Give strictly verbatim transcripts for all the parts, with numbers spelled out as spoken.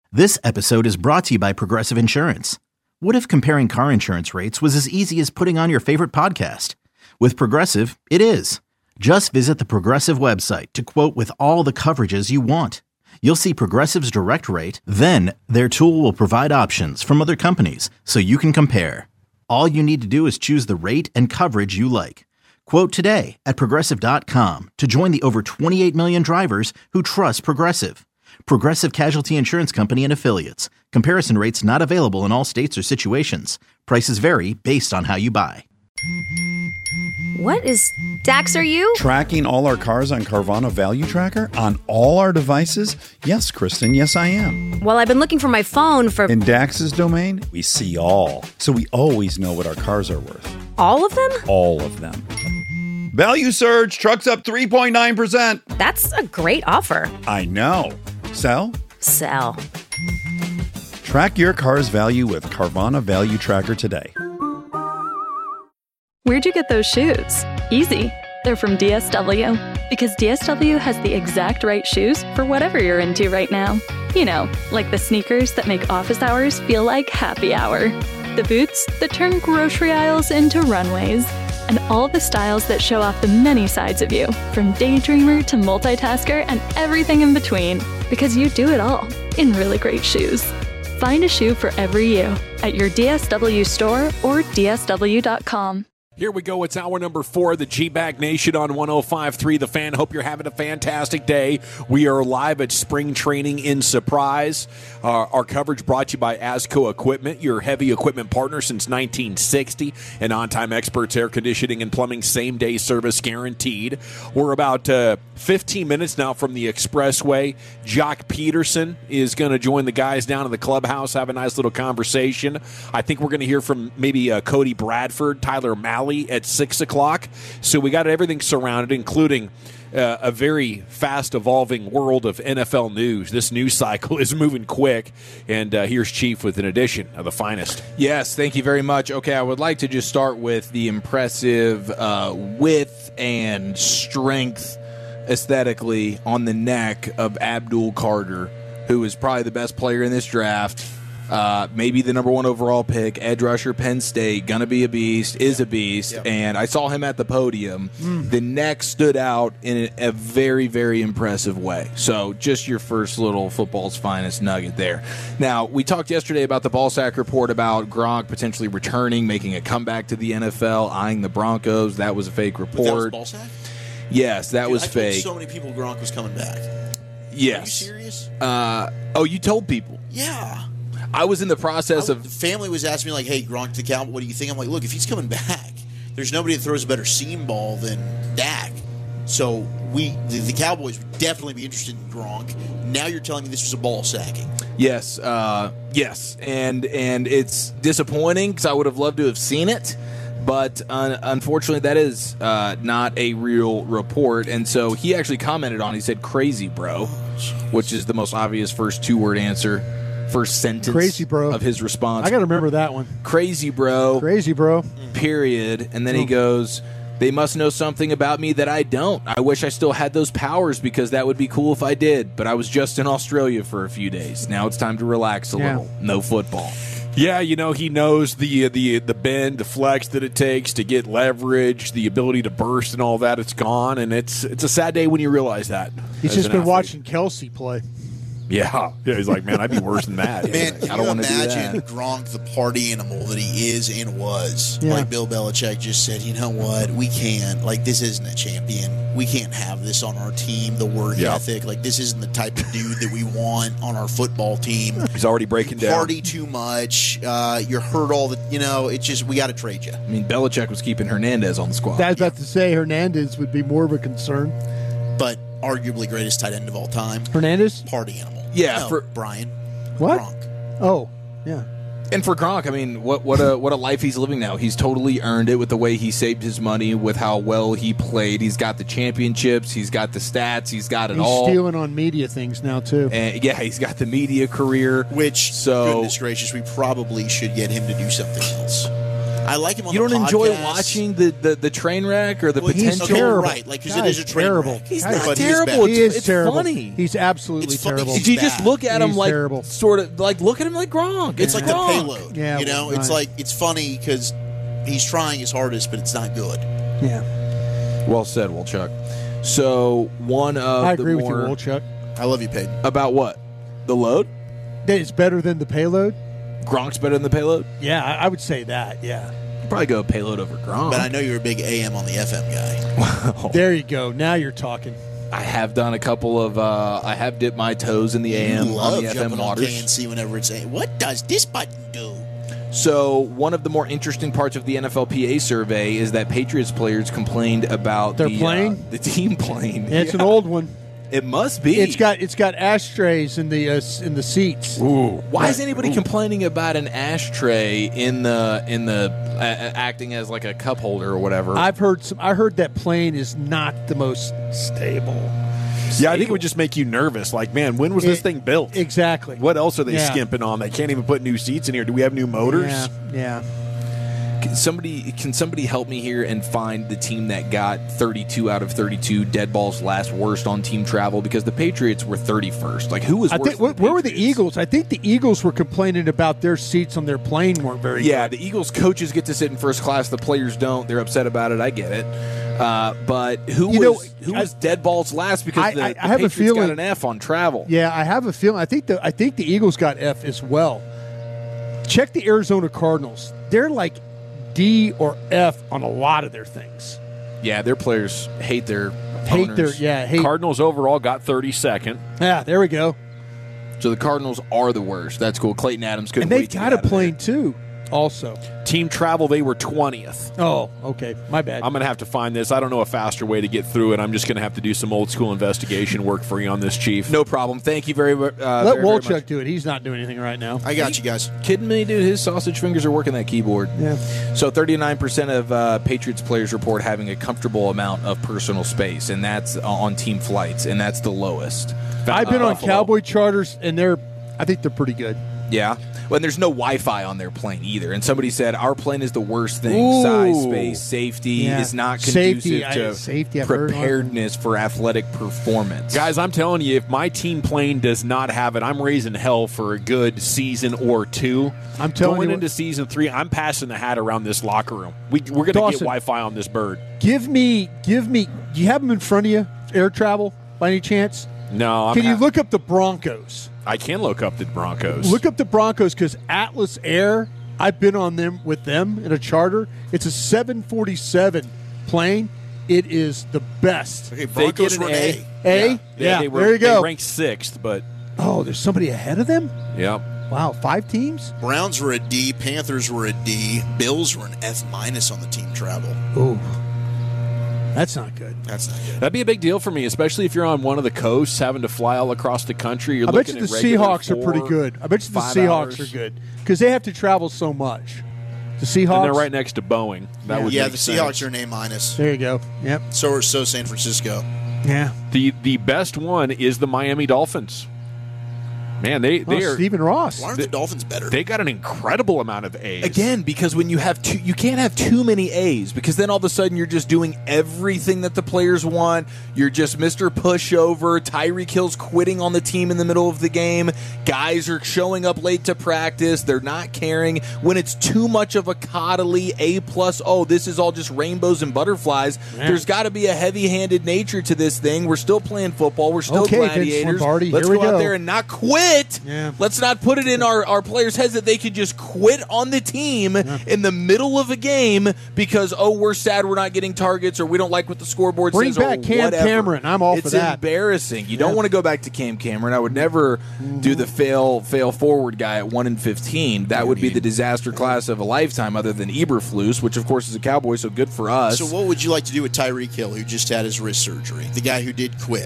This episode is brought to you by Progressive Insurance. What if comparing car insurance rates was as easy as putting on your favorite podcast? With Progressive, it is. Just visit the Progressive website to quote with all the coverages you want. You'll see Progressive's direct rate, then their tool will provide options from other companies so you can compare. All you need to do is choose the rate and coverage you like. Quote today at progressive dot com to join the over twenty-eight million drivers who trust Progressive. Progressive Casualty Insurance Company and Affiliates. Comparison rates not available in all states or situations. Prices vary based on how you buy. What is Dax, are you? Tracking all our cars on Carvana Value Tracker on all our devices? Yes, Kristen, yes I am. Well, I've been looking for my phone for... In Dax's domain, we see all. So we always know what our cars are worth. All of them? All of them. Value surge, trucks up three point nine percent. That's a great offer. I know. Sell? Sell. Track your car's value with Carvana Value Tracker today. Where'd you get those shoes? Easy. They're from D S W. Because D S W has the exact right shoes for whatever you're into right now. You know, like the sneakers that make office hours feel like happy hour. The boots that turn grocery aisles into runways. And all the styles that show off the many sides of you, from daydreamer to multitasker and everything in between. Because you do it all in really great shoes. Find a shoe for every you at your D S W store or D S W dot com. Here we go. It's hour number four of the G-Bag Nation on one oh five point three The Fan. Hope you're having a fantastic day. We are live at spring training in Surprise. Uh, our coverage brought to you by Asco Equipment, your heavy equipment partner since nineteen sixty, and on-time experts, air conditioning and plumbing, same-day service guaranteed. We're about uh, fifteen minutes now from the expressway. Jock Peterson is going to join the guys down in the clubhouse, have a nice little conversation. I think we're going to hear from maybe uh, Cody Bradford, Tyler Malley at six o'clock. So we got everything surrounded, including uh, a very fast-evolving world of N F L news. This news cycle is moving quick, and uh, here's Chief with an edition of the finest. Yes, thank you very much. Okay, I would like to just start with the impressive uh, width and strength aesthetically on the neck of Abdul Carter, who is probably the best player in this draft. Uh, maybe the number one overall pick, edge rusher, Penn State, gonna be a beast, is a beast, yep. And I saw him at the podium. Mm. The neck stood out in a, a very, very impressive way. So just your first little football's finest nugget there. Now, we talked yesterday about the Ballsack report about Gronk potentially returning, making a comeback to the N F L, eyeing the Broncos. That was a fake report. That was Ballsack? Yes, that Dude, was I fake. told so many people Gronk was coming back. Yes. Are you serious? Uh, oh, you told people? Yeah. I was in the process I, of... The family was asking me, like, hey, Gronk to Cal, what do you think? I'm like, look, if he's coming back, there's nobody that throws a better seam ball than Dak. So we, the, the Cowboys would definitely be interested in Gronk. Now you're telling me this was a ball sacking. Yes, uh, yes. And and it's disappointing because I would have loved to have seen it. But uh, unfortunately, that is uh, not a real report. And so he actually commented on it. He said, crazy, bro, which is the most obvious first two-word answer. First sentence Crazy, bro. of his response. I got to remember that one. Crazy, bro. Crazy, bro. Period. And then he goes, they must know something about me that I don't. I wish I still had those powers because that would be cool if I did. But I was just in Australia for a few days. Now it's time to relax a yeah. little. No football. Yeah, you know, he knows the the the bend, the flex that it takes to get leverage, the ability to burst and all that. It's gone, and it's it's a sad day when you realize that. He's just been athlete. watching Kelsey play. Yeah. yeah, he's like, man, I'd be worse than that. Man, I can don't you want to do imagine that. Gronk, the party animal that he is and was? Yeah. Like Bill Belichick just said, you know what? We can't. Like, this isn't a champion. We can't have this on our team, the work yeah. ethic. Like, this isn't the type of dude that we want on our football team. He's already breaking down. Party too much. Uh, you're hurt all the, you know, it's just, we got to trade you. I mean, Belichick was keeping Hernandez on the squad. I was about to say Hernandez would be more of a concern. But arguably greatest tight end of all time. Hernandez? Party animal. Yeah, no, for Brian. What? Gronk. Oh, yeah. And for Gronk, I mean, what what a what a life he's living now. He's totally earned it with the way he saved his money, with how well he played. He's got the championships. He's got the stats. He's got it he's all. He's stealing on media things now, too. And yeah, he's got the media career. Which, so, goodness gracious, we probably should get him to do something else. I like him on You the don't enjoy podcast. watching the, the, the train wreck or the Well, he's potential? terrible. Right, like, because it Guy's is a train terrible. wreck. He's Guys, not but he is terrible. bad. It's, He is it's terrible. funny. He's absolutely It's fu- terrible. he's Did you just bad. look at him He's like terrible. sort of like look at him like Gronk? It's like the Gronk. payload. Yeah, you know, well, it's right. like it's funny because he's trying his hardest, but it's not good. Yeah, Well said, Wolchuk. So one of I agree the with you, more Wolchuk. I love you, Peyton. about what the load. That it's better than the payload. Gronk's better than the payload. Yeah, I I would say that. Yeah. Probably go payload over Gronk. But I know you're a big A M on the F M guy. There you go. Now you're talking. I have done a couple of. Uh, I have dipped my toes in the A M You on love the F M jumping on waters. K N C whenever it's saying, what does this button do? So one of the more interesting parts of the N F L P A survey is that Patriots players complained about Their the, plane? uh, the team plane. Yeah, it's an Yeah. old one. It must be. It's got it's got ashtrays in the uh, s- in the seats. Ooh. Why is anybody complaining about an ashtray in the in the uh, acting as like a cup holder or whatever? I've heard some. I heard that plane is not the most stable. Yeah, I think it would just make you nervous. Like, man, when was this It- thing built? Exactly. What else are they Yeah. skimping on? They can't even put new seats in here. Do we have new motors? Yeah. Yeah. Can somebody can somebody help me here and find the team that got thirty-two out of thirty-two dead balls last worst on team travel, because the Patriots were thirty-first. Like, who was I worse? think than where, the where were the Patriots? Eagles? I think the Eagles were complaining about their seats on their plane weren't very Yeah, good. the Eagles coaches get to sit in first class. The players don't. They're upset about it. I get it. Uh, but who You know, was who I- was dead balls last? Because I- the, I- the I have a Patriots feeling- got an F on travel. Yeah, I have a feeling. I think the I think the Eagles got F as well. Check the Arizona Cardinals. They're like D or F on a lot of their things. Yeah, their players hate their Hate owners. their yeah. Hate. Cardinals overall got thirty-second. yeah, there we go. So the Cardinals are the worst. That's cool. Clayton Adams couldn't And they've wait to got get a out of plane there. too. Also. Team travel, they were twentieth. Oh, okay. My bad. I'm going to have to find this. I don't know a faster way to get through it. I'm just going to have to do some old school investigation work for you on this, Chief. No problem. Thank you very, uh, Let very, very Wolchuk much. do it. He's not doing anything right now. I got you guys. Kidding me, dude? His sausage fingers are working that keyboard. Yeah. So thirty-nine percent of uh, Patriots players report having a comfortable amount of personal space, and that's uh, on team flights, and that's the lowest. I've been Uh, on Buffalo. Cowboy charters, and they're. I think they're pretty good. Yeah. Well, and there's no Wi-Fi on their plane either. And somebody said our plane is the worst thing. Ooh. Size, space, safety Yeah. is not conducive Safety, I- to safety, I've heard. preparedness for athletic performance. Guys, I'm telling you, if my team plane does not have it, I'm raising hell for a good season or two. I'm telling Going you into what- season three, I'm passing the hat around this locker room. We, we're going to get Dawson. Wi-Fi on this bird. Give me, give me. Do you have them in front of you? Air travel, by any chance? No, I'm Can you ha- look up the Broncos? I can look up the Broncos. Look up the Broncos because Atlas Air. I've been on them with them in a charter. It's a seven forty-seven plane. It is the best. Okay, They Broncos get an were an A. A. A, They- yeah, they were, there you go. They ranked sixth, but Oh, there's somebody ahead of them. yeah. Wow, five teams. Browns were a D. Panthers were a D. Bills were an F minus on the team travel. Ooh, that's not good. That's not good. That'd be a big deal for me, especially if you're on one of the coasts, having to fly all across the country. You're I bet looking you the at regular Seahawks are pretty four, good. I bet you the five Seahawks hours. are good because they have to travel so much. The Seahawks. And they're right next to Boeing. That Yeah. would Yeah, make the sense. Seahawks are an A minus. There you go. Yep. So are so San Francisco. Yeah. The the best one is the Miami Dolphins. Man, they they Oh, are Stephen Ross. Why aren't the Dolphins better? they got an incredible amount of A's. Again, because when you have two, you can't have too many A's, because then all of a sudden you're just doing everything that the players want. You're just Mister Pushover. Tyreek Hill's quitting on the team in the middle of the game. Guys are showing up late to practice. They're not caring. When it's too much of a coddly A plus, oh, this is all just rainbows and butterflies. Man. There's got to be a heavy-handed nature to this thing. We're still playing football. We're still Okay, Vince gladiators. Lombardi, Let's here go we out go. there and not quit. Yeah. Let's not put it in our, our players' heads that they could just quit on the team in the middle of a game because, oh, we're sad we're not getting targets or we don't like what the scoreboard Bring says back or Cam whatever. Cameron. I'm all for it's that. embarrassing. You Yeah. don't want to go back to Cam Cameron. I would never do the fail fail forward guy at one and fifteen. That would be the disaster class of a lifetime other than Eberflus, which, of course, is a Cowboy, so good for us. So what would you like to do with Tyreek Hill, who just had his wrist surgery? The guy who did quit.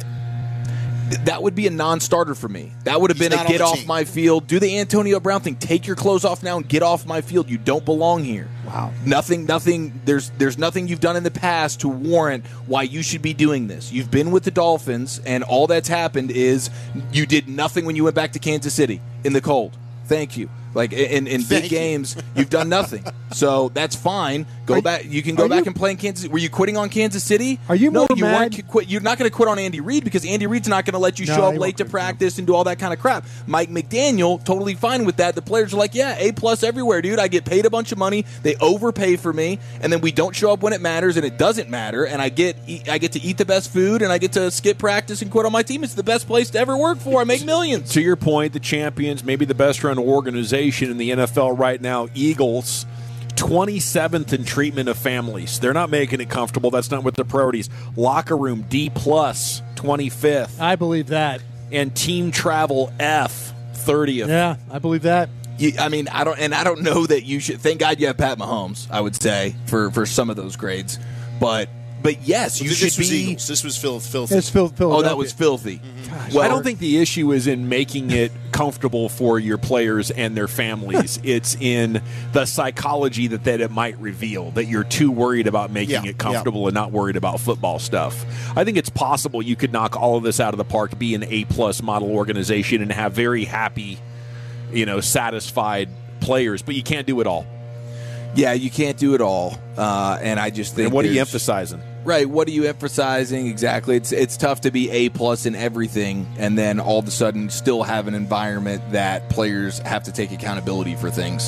That would be a non-starter for me. That would have He's been not a on get the off team. my field. Do the Antonio Brown thing. Take your clothes off now and get off my field. You don't belong here. Wow. Nothing, nothing. There's, there's nothing you've done in the past to warrant why you should be doing this. You've been with the Dolphins, and all that's happened is you did nothing when you went back to Kansas City in the cold. Thank you. Like in, in big you. games, you've done nothing. So that's fine. Go Are back. you- You can go are back you- and play in Kansas. Were you quitting on Kansas City? Are you no? more You mad- weren't quit. You're not going to quit on Andy Reid because Andy Reid's not going to let you No, show up he late won't to quit, no. practice and do all that kind of crap. Mike McDaniel totally fine with that. The players are like, yeah, A plus everywhere, dude. I get paid a bunch of money. They overpay for me, and then we don't show up when it matters, and it doesn't matter. And I get I get to eat the best food, and I get to skip practice and quit on my team. It's the best place to ever work for. I make millions. To your point, the champions, maybe the best run organization in the N F L right now, Eagles, twenty-seventh in treatment of families. They're not making it comfortable. That's not what their priorities. Locker room, D plus, twenty-fifth. I believe that. And team travel, F, thirtieth. Yeah, I believe that. You, I mean, I don't, and I don't know that you should. Thank God you have Pat Mahomes. I would say for for some of those grades, but but yes, you this should was be. Eagles. This was Phil, filthy. It's Phil, Oh, that was filthy. Well, I don't think the issue is in making it comfortable for your players and their families. It's in the psychology that, that it might reveal, that you're too worried about making Yeah, it comfortable and not worried about football stuff. I think it's possible you could knock all of this out of the park, be an A-plus model organization, and have very happy, you know, satisfied players, but you can't do it all. Yeah, you can't do it all, uh, and I just think. And what are you there's- emphasizing? Right. What are you emphasizing exactly? It's it's tough to be A plus in everything, and then all of a sudden still have an environment that players have to take accountability for things.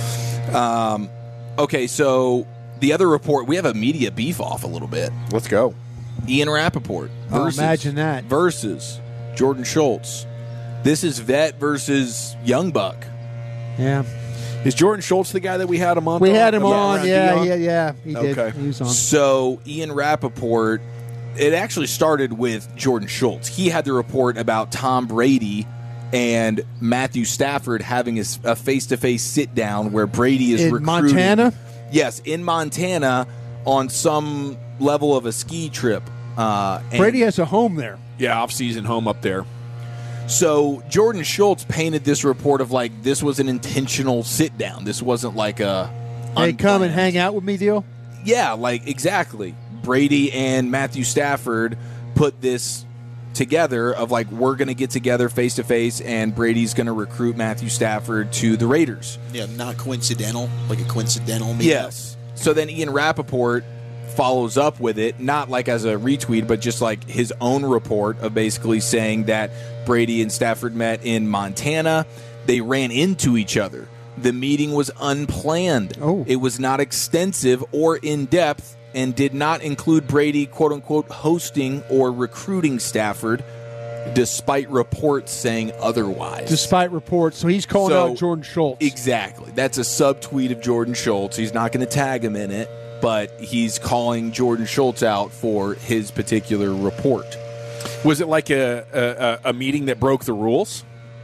Um, okay, so the other report, we have a media beef off a little bit. Let's go. Ian Rappaport Oh, versus imagine that. versus Jordan Schultz. This is vet versus Young Buck. Yeah. Is Jordan Schultz the guy that we had him on? We had him Yeah. on. Around Yeah, Dion? yeah, yeah. He did. Okay. He was on. So Ian Rappaport, it actually started with Jordan Schultz. He had the report about Tom Brady and Matthew Stafford having a, a face-to-face sit-down where Brady is In recruiting. Montana? Yes, in Montana on some level of a ski trip. Uh, and Brady has a home there. Yeah, off-season home up there. So Jordan Schultz painted this report of like this was an intentional sit-down. This wasn't like a Hey, come and unplanned. hang out with me deal. Yeah, like exactly. Brady and Matthew Stafford put this together of like we're going to get together face to face and Brady's going to recruit Matthew Stafford to the Raiders. Yeah, not coincidental, like a coincidental meetup. Yes. So then Ian Rappaport follows up with it, not like as a retweet, but just like his own report of basically saying that Brady and Stafford met in Montana. They ran into each other. The meeting was unplanned. Oh. It was not extensive or in-depth and did not include Brady, quote-unquote, hosting or recruiting Stafford, despite reports saying otherwise. Despite reports. So he's calling So- out Jordan Schultz. Exactly. That's a subtweet of Jordan Schultz. He's not going to tag him in it, but he's calling Jordan Schultz out for his particular report. Was it like a, a, a meeting that broke the rules?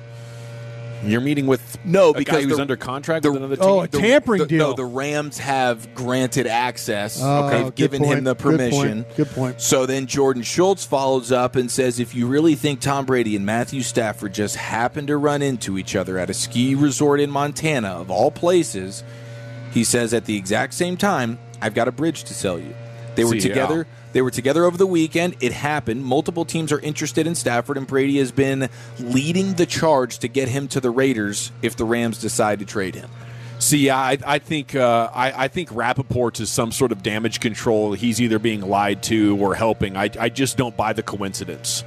You're meeting with No, a because guy who's the- under contract the- with another team? Oh, a tampering The- deal. No, the Rams have granted access. Oh, They've good given point. him the Good point. permission. Good point. So then Jordan Schultz follows up and says, if you really think Tom Brady and Matthew Stafford just happened to run into each other at a ski resort in Montana, of all places, he says at the exact same time, I've got a bridge to sell you. They were See, yeah. together. They were together over the weekend. It happened. Multiple teams are interested in Stafford, and Brady has been leading the charge to get him to the Raiders if the Rams decide to trade him. See, I, I think uh, I, I think Rappaport's is some sort of damage control. He's either being lied to or helping. I, I just don't buy the coincidence.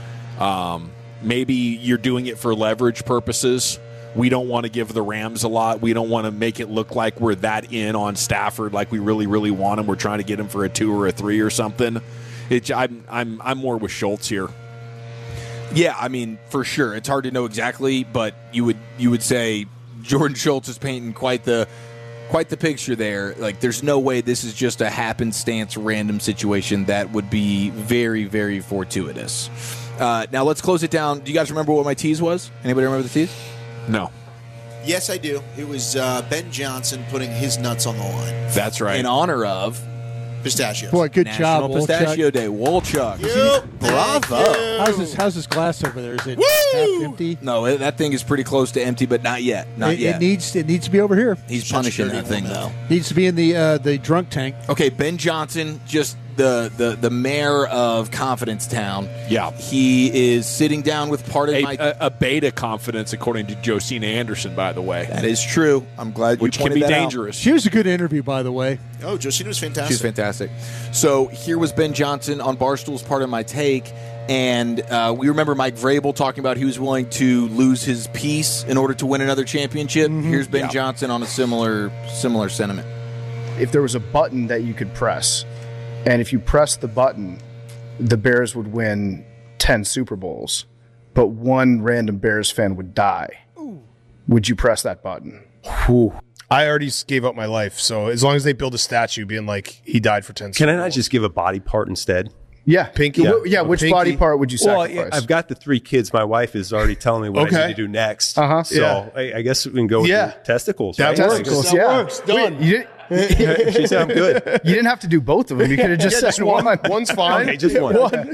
Um, maybe you're doing it for leverage purposes. We don't want to give the Rams a lot. We don't want to make it look like we're that in on Stafford, like we really, really want him. We're trying to get him for a two or a three or something. It, I'm, I'm, I'm more with Schultz here. Yeah, I mean, for sure. It's hard to know exactly, but you would you would say Jordan Schultz is painting quite the quite the picture there. Like, there's no way this is just a happenstance random situation. That would be very, very fortuitous. Uh, now, let's close it down. Do you guys remember what my tease was? Anybody remember the tease? No. Yes, I do. It was uh, Ben Johnson putting his nuts on the line. That's right. In honor of Pistachios. Boy, good National job, Wolchuk. Pistachio Day. Wolchuk. Yep. Bravo. Thank you. How's this? How's this glass over there? Is it Woo! half empty? No, it, that thing is pretty close to empty, but not yet. Not it, yet. it needs. It needs to be over here. He's Such punishing dirty that thing, woman. though. Needs to be in the uh, the drunk tank. Okay, Ben Johnson, just the, the, the mayor of Confidence Town. Yeah. He is sitting down with part of A, my... a, a beta confidence, according to Josina Anderson, by the way. That is true. I'm glad you Which can pointed be that out. dangerous. She was a good interview, by the way. Oh, Josina was fantastic. She's fantastic. So here was Ben Johnson on Barstool's Part of My Take, and uh, we remember Mike Vrabel talking about he was willing to lose his piece in order to win another championship. Mm-hmm. Here's Ben Yeah. Johnson on a similar similar sentiment. If there was a button that you could press, and if you pressed the button, the Bears would win ten Super Bowls, but one random Bears fan would die, Ooh. Would you press that button? Whew. I already gave up my life, so as long as they build a statue being like, he died for ten Can I not just give a body part instead? Yeah. Pinky? Yeah, yeah which pinky. body part would you Well, sacrifice? I've got the three kids. My wife is already telling me what Okay. I need to do next. Uh-huh. So Yeah. I, I guess we can go with Yeah. the testicles. That right? works. Testicles, That yeah. works. Done. Wait, you, didn't, She said I'm good. you didn't have to do both of them. You could have just Yeah, said just one. one. One's fine. Okay, just one. One.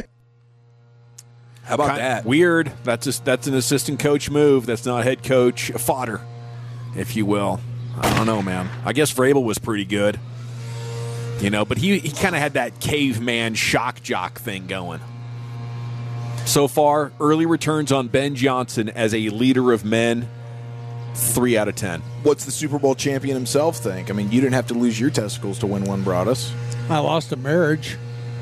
How about Kind- that? Weird. That's a, that's an assistant coach move. That's not head coach fodder, if you will. I don't know, man. I guess Vrabel was pretty good, you know, but he, he kind of had that caveman shock jock thing going. So far, early returns on Ben Johnson as a leader of men, three out of ten. What's the Super Bowl champion himself think? I mean, you didn't have to lose your testicles to win one, Broadus. I lost a marriage.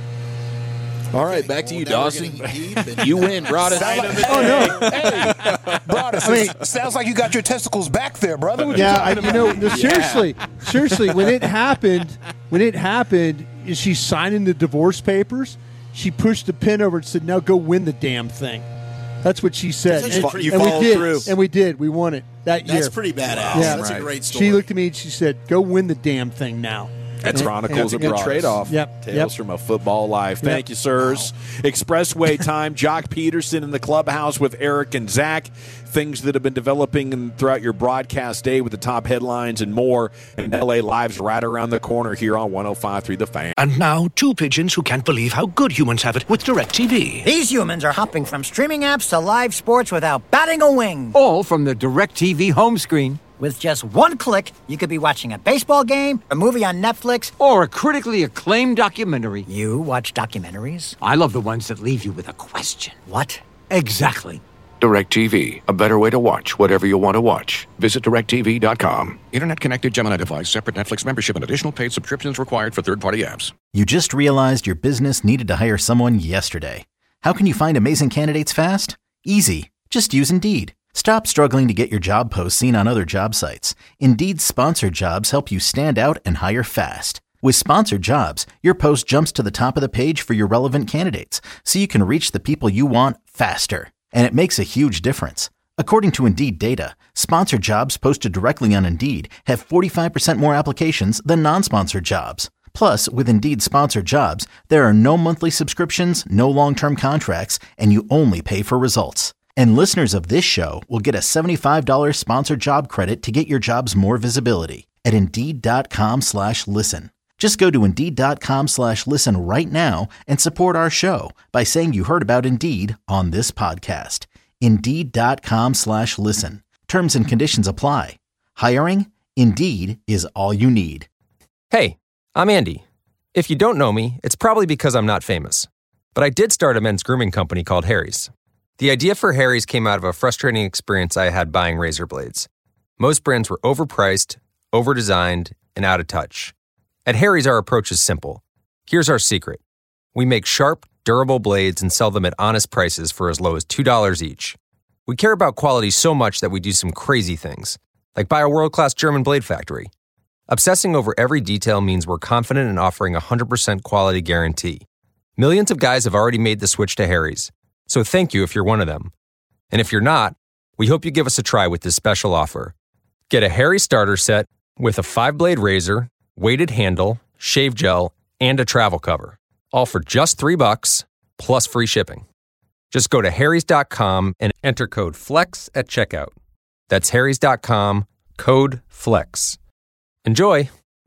All right, back to Well, you, now we're Dawson. getting deep and- You win, Broadus. Oh, no. Broadus, I mean- it sounds like you got your testicles back there, brother. What Yeah, you I, talking you about? know, no, seriously, seriously, when it happened, when it happened, is she signing the divorce papers? She pushed the pen over and said, "Now go win the damn thing." That's what she said. That's And, actually pretty- and we you did, followed through. and we did. We won it that year. That's pretty badass. Yeah. That's Right. a great story. She looked at me and she said, "Go win the damn thing now." That's And- Chronicles and- of good Broadus. trade-off. Yep, Tales yep. from a football life. Thank Yep. you, sirs. Expressway time. Jock Peterson in the clubhouse with Eric and Zach. Things that have been developing in, throughout your broadcast day with the top headlines and more. And L A Live's right around the corner here on one oh five point three The Fan. And now, two pigeons who can't believe how good humans have it with DirecTV. These humans are hopping from streaming apps to live sports without batting a wing. All from the DirecTV home screen. With just one click, you could be watching a baseball game, a movie on Netflix, Or a critically acclaimed documentary. You watch documentaries? I love the ones that leave you with a question. What? Exactly. DirecTV, a better way to watch whatever you want to watch. Visit direct T V dot com. Internet-connected Gemini device, separate Netflix membership, and additional paid subscriptions required for third-party apps. You just realized your business needed to hire someone yesterday. How can you find amazing candidates fast? Easy. Just use Indeed. Stop struggling to get your job posts seen on other job sites. Indeed's sponsored jobs help you stand out and hire fast. With sponsored jobs, your post jumps to the top of the page for your relevant candidates, so you can reach the people you want faster. And it makes a huge difference. According to Indeed data, sponsored jobs posted directly on Indeed have forty-five percent more applications than non-sponsored jobs. Plus, with Indeed sponsored jobs, there are no monthly subscriptions, no long-term contracts, and you only pay for results. And listeners of this show will get a seventy-five dollars sponsored job credit to get your jobs more visibility at Indeed.com slash listen. Just go to Indeed.com slash listen right now and support our show by saying you heard about Indeed on this podcast. Indeed.com slash listen. Terms and conditions apply. Hiring? Indeed is all you need. Hey, I'm Andy. If you don't know me, it's probably because I'm not famous. But I did start a men's grooming company called Harry's. The idea for Harry's came out of a frustrating experience I had buying razor blades. Most brands were overpriced, overdesigned, and out of touch. At Harry's, our approach is simple. Here's our secret. We make sharp, durable blades and sell them at honest prices for as low as two dollars each. We care about quality so much that we do some crazy things, like buy a world-class German blade factory. Obsessing over every detail means we're confident in offering a one hundred percent quality guarantee. Millions of guys have already made the switch to Harry's. So thank you if you're one of them. And if you're not, we hope you give us a try with this special offer. Get a Harry starter set with a five-blade razor, weighted handle, shave gel, and a travel cover. All for just three bucks, plus free shipping. Just go to harrys dot com and enter code FLEX at checkout. That's harrys dot com, code FLEX. Enjoy!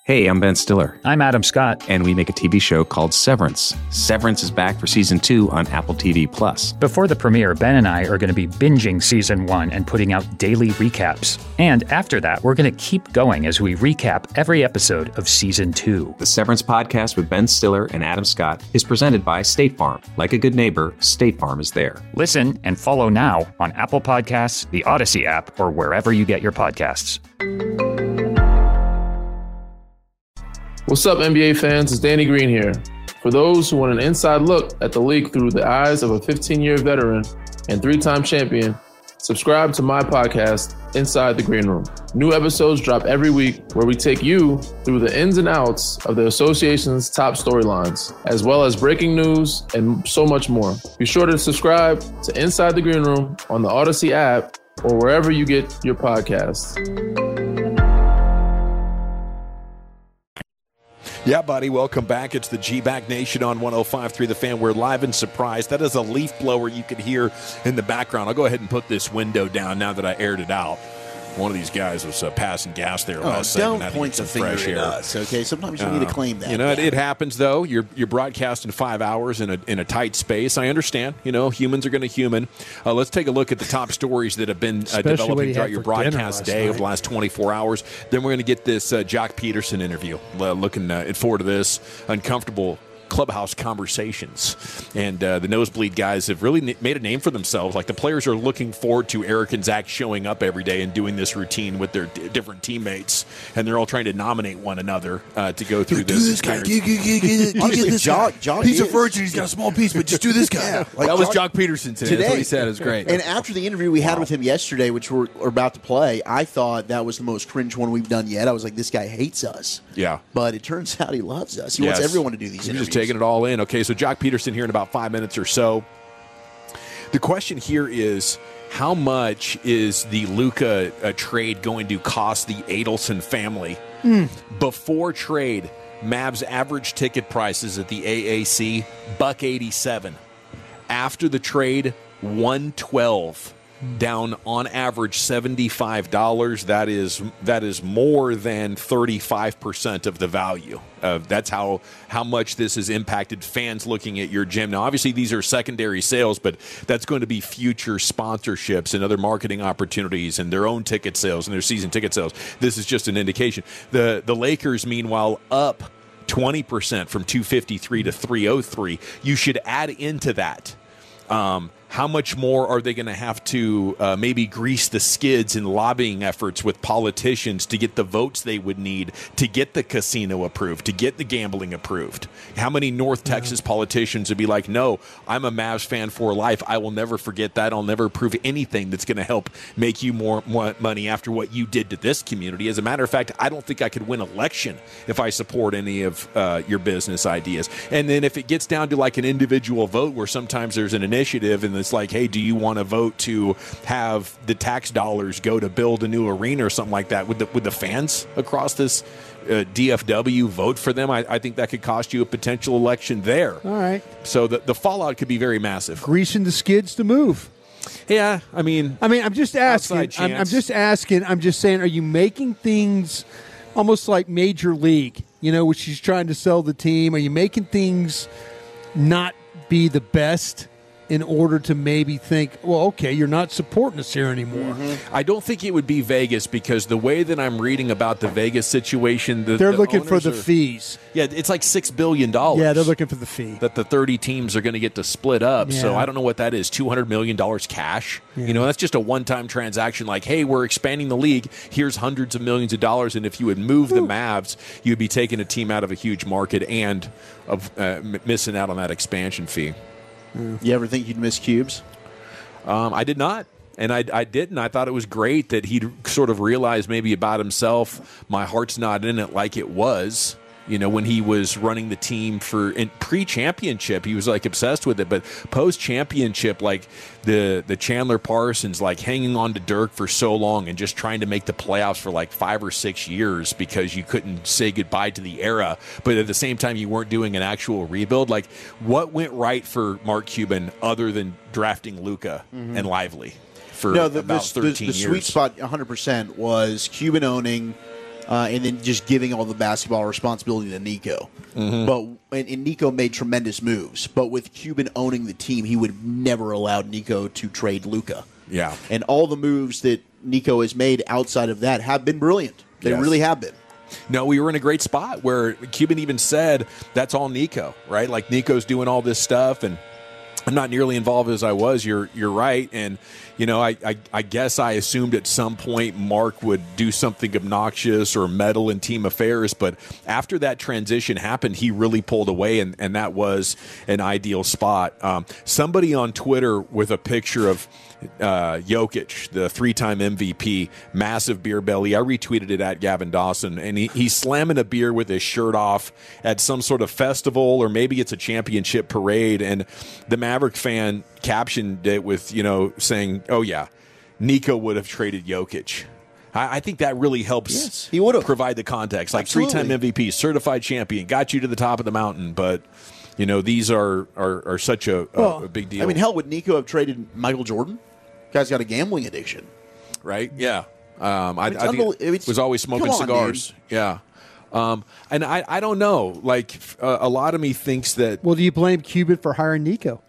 Hey, I'm Ben Stiller. I'm Adam Scott. And we make a T V show called Severance. Severance is back for season two on Apple T V Plus. Before the premiere, Ben and I are going to be binging season one and putting out daily recaps. And after that, we're going to keep going as we recap every episode of season two. The Severance podcast with Ben Stiller and Adam Scott is presented by State Farm. Like a good neighbor, State Farm is there. Listen and follow now on Apple Podcasts, the Odyssey app, or wherever you get your podcasts. What's up, N B A fans? It's Danny Green here. For those who want an inside look at the league through the eyes of a fifteen-year veteran and three-time champion, subscribe to my podcast, Inside the Green Room. New episodes drop every week where we take you through the ins and outs of the association's top storylines, as well as breaking news and so much more. Be sure to subscribe to Inside the Green Room on the Odyssey app or wherever you get your podcasts. Yeah, buddy, welcome back. It's the G-Bag Nation on one oh five point three The Fan. We're live and surprised. That is a leaf blower you can hear in the background. I'll go ahead and put this window down now that I aired it out. One of these guys was uh, passing gas there oh, last don't segment. point the finger at us, okay? Sometimes you uh, need to claim that. You know, it, it happens, though. You're you're broadcasting five hours in a in a tight space. I understand. You know, humans are going to human. Uh, let's take a look at the top stories that have been uh, developing throughout your broadcast day night. Over the last twenty-four hours. Then we're going to get this uh, Jock Peterson interview. Uh, looking uh, forward to this. Uncomfortable clubhouse conversations, and uh, the nosebleed guys have really n- made a name for themselves. Like, the players are looking forward to Eric and Zach showing up every day and doing this routine with their d- different teammates, and they're all trying to nominate one another uh, to go through do this. this guy. Get, get, get, get, get this Jock, guy. Jock He's is. a virgin. He's got a small piece, but just do this guy. Yeah, like that was Jock, Jock Peterson today. today. That's what he said. It was great. And after the interview we had with him yesterday, which we're, we're about to play, I thought that was the most cringe one we've done yet. I was like, this guy hates us. Yeah. But it turns out he loves us. He Yes. wants everyone to do these He's interviews. just taking it all in. Okay, so Jock Peterson here in about five minutes or so. The question here is, how much is the Luka uh, trade going to cost the Adelson family? Mm. Before trade, Mavs average ticket prices at the A A C, buck eighty-seven. After the trade, one twelve. Down on average seventy-five dollars. That is that is more than thirty-five percent of the value. Uh, that's how how much this has impacted fans looking at your gym. Now, obviously, these are secondary sales, but that's going to be future sponsorships and other marketing opportunities and their own ticket sales and their season ticket sales. This is just an indication. The the Lakers, meanwhile, up twenty percent from two fifty-three to three oh three. You should add into that. Um, how much more are they going to have to uh, maybe grease the skids in lobbying efforts with politicians to get the votes they would need to get the casino approved, to get the gambling approved? How many North Texas politicians would be like, no, I'm a Mavs fan for life. I will never forget that. I'll never approve anything that's going to help make you more, more money after what you did to this community. As a matter of fact, I don't think I could win election if I support any of uh, your business ideas. And then if it gets down to like an individual vote where sometimes there's an initiative and it's like, hey, do you want to vote to have the tax dollars go to build a new arena or something like that? Would the, would the fans across this uh, D F W vote for them? I, I think that could cost you a potential election there. All right. So the, the fallout could be very massive. Greasing the skids to move. Yeah, I mean, I mean, I'm just asking. outside I'm, I'm chance. just asking. I'm just saying. Are you making things almost like Major League? You know, which she's trying to sell the team. Are you making things not be the best in order to maybe think, well, okay, you're not supporting us here anymore? Mm-hmm. I don't think it would be Vegas because the way that I'm reading about the Vegas situation, the, They're the looking for owners the are- fees. Yeah, it's like six billion dollars. Yeah, they're looking for the fee. That the thirty teams are going to get to split up. So Yeah. I don't know what that is, two hundred million dollars cash. Yeah. You know, that's just a one-time transaction like, hey, we're expanding the league. Here's hundreds of millions of dollars. And if you would move the Mavs, you'd be taking a team out of a huge market and of uh, m- missing out on that expansion fee. You ever think you'd miss Cubes? Um, I did not. And I, I didn't. I thought it was great that he'd sort of realized maybe about himself, my heart's not in it like it was. You know, when he was running the team for in pre-championship, he was like obsessed with it. But post-championship, like the the Chandler Parsons, like hanging on to Dirk for so long and just trying to make the playoffs for like five or six years because you couldn't say goodbye to the era. But at the same time, you weren't doing an actual rebuild. Like, what went right for Mark Cuban other than drafting Luka Mhm. and Lively for no, the, about the, thirteen the, the years? sweet spot one hundred percent was Cuban owning uh, and then just giving all the basketball responsibility to Nico. Mm-hmm. But and, and Nico made tremendous moves. But with Cuban owning the team, he would have never allowed Nico to trade Luka. Yeah. And all the moves that Nico has made outside of that have been brilliant. They Yes. really have been. No, we were in a great spot where Cuban even said that's all Nico, right? Like Nico's doing all this stuff, and I'm not nearly involved as I was. You're you're right, and you know I, I I guess I assumed at some point Mark would do something obnoxious or meddle in team affairs, but after that transition happened, he really pulled away, and, and that was an ideal spot. Um, somebody on Twitter with a picture of uh, Jokic, the three-time M V P, massive beer belly. I retweeted it at Gavin Dawson, and he, he's slamming a beer with his shirt off at some sort of festival, or maybe it's a championship parade, and the Maverick fan captioned it with, you know, saying, oh, yeah, Nico would have traded Jokic. I, I think that really helps yes, he would have. provide the context. Like Absolutely. three-time M V P, certified champion, got you to the top of the mountain, but, you know, these are, are, are such a, a, Well, a big deal. I mean, hell, would Nico have traded Michael Jordan? Guy's got a gambling addiction. Right? Yeah. Um, I, I mean, it's I think unbel- it it's- was always smoking come on, cigars. Yeah. Um, and I, I don't know. Like, uh, a lot of me thinks that. Well, do you blame Cuban for hiring Nico?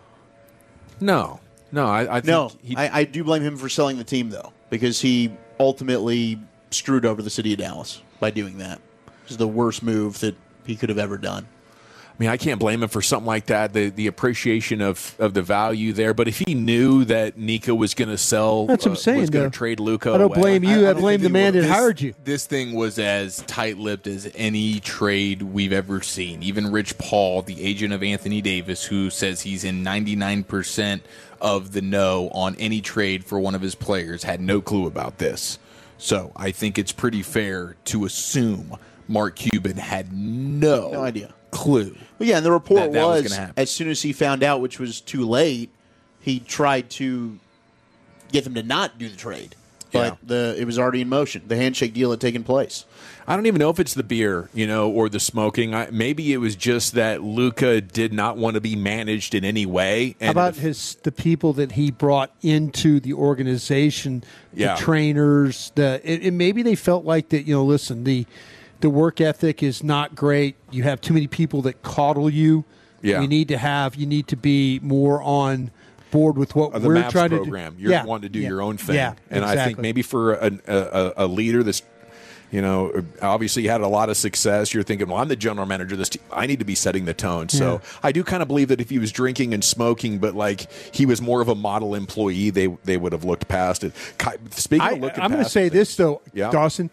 No. No, I, I think No, he, I, I do blame him for selling the team, though, because he ultimately screwed over the city of Dallas by doing that. It was the worst move that he could have ever done. I mean, I can't blame him for something like that, the the appreciation of, of the value there. But if he knew that Nico was going to sell, That's what I'm uh, saying, was going though. to trade Luka I don't away. blame you. I, I don't blame think the they man that would've- hired you. This thing was as tight-lipped as any trade we've ever seen. Even Rich Paul, the agent of Anthony Davis, who says he's in ninety-nine percent of the know on any trade for one of his players, had no clue about this. So I think it's pretty fair to assume Mark Cuban had no, No idea. clue. Well, yeah, and the report that that was was, gonna happen. as soon as he found out, which was too late, he tried to get them to not do the trade. But the it was already in motion. The handshake deal had taken place. I don't even know if it's the beer, you know, or the smoking. I, maybe it was just that Luka did not want to be managed in any way. And How about his the people that he brought into the organization, the Yeah. trainers, the and and maybe they felt like that. You know, listen, the the work ethic is not great. You have too many people that coddle you. Yeah. You need to have. You need to be more on board with what Uh, the we're MAPS trying program. to do. You're yeah. wanting to do yeah. your own thing. Yeah, and I think exactly. maybe for a, a, a leader that's, you know, obviously had a lot of success, you're thinking, well, I'm the general manager of this team. I need to be setting the tone. So Yeah. I do kind of believe that if he was drinking and smoking, but like he was more of a model employee, they they would have looked past it. Ki- Speaking I, of looking I'm going to past say it, this though, Yeah. Dawson.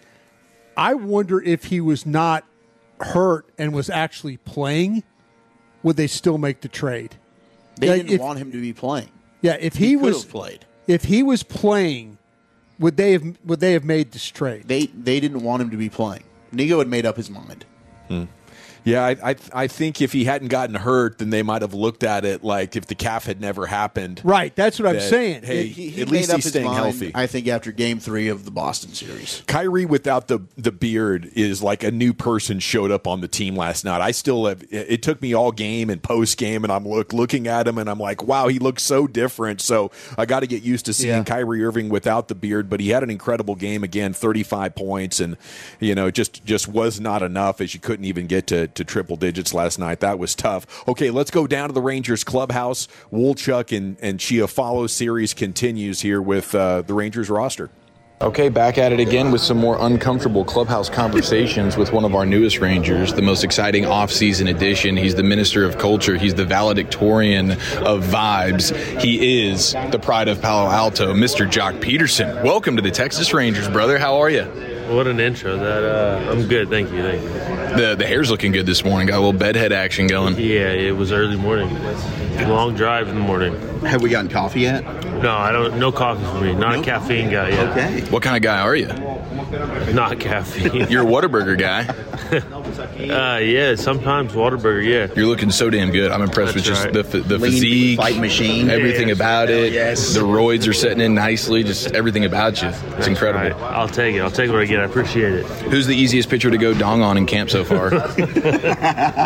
I wonder if he was not hurt and was actually playing, would they still make the trade? They Like, didn't if- want him to be playing. Yeah, if he, He could was have played. if he was playing, would they have would they have made this trade? They they didn't want him to be playing. Nico had made up his mind. Yeah, I, I I think if he hadn't gotten hurt, then they might have looked at it like if the calf had never happened. Right, that's what I'm that, saying. Hey, He, he at made least up he's his staying mind, healthy. I think after Game Three of the Boston series. Kyrie without the the beard is like a new person showed up on the team last night. I still have. It it took me all game and post game, and I'm look looking at him, and I'm like, wow, he looks so different. So I got to get used to seeing Yeah. Kyrie Irving without the beard. But he had an incredible game again, thirty-five points, and you know, just just was not enough as you couldn't even get to to triple digits last night. That was tough. Okay, let's go down to the Rangers clubhouse. Woolchuck and and Chiafalo series continues here with uh, the Rangers roster. Okay, back at it again with some more uncomfortable clubhouse conversations with one of our newest Rangers, the most exciting off-season addition. He's the Minister of Culture. He's the valedictorian of vibes. He is the pride of Palo Alto, Mister Jock Peterson. Welcome to the Texas Rangers, brother. How are you? What an intro. That uh, I'm good, thank you, thank you. The the hair's looking good this morning. Got a little bedhead action going. Yeah, it was early morning. Long drive in the morning. Have we gotten coffee yet? No, I don't. No coffee for me. Not a caffeine guy yet. Okay. What kind of guy are you? Not caffeine. You're a Whataburger guy. uh, yeah, sometimes Whataburger. Yeah. You're looking so damn good. I'm impressed That's with just right. the the Lean physique, fight machine. everything Yes. about it. Yes. The roids are setting in nicely. Just everything about you. It's That's incredible. right. I'll take it. I'll take what I get. I appreciate it. Who's the easiest pitcher to go dong on in camp so far?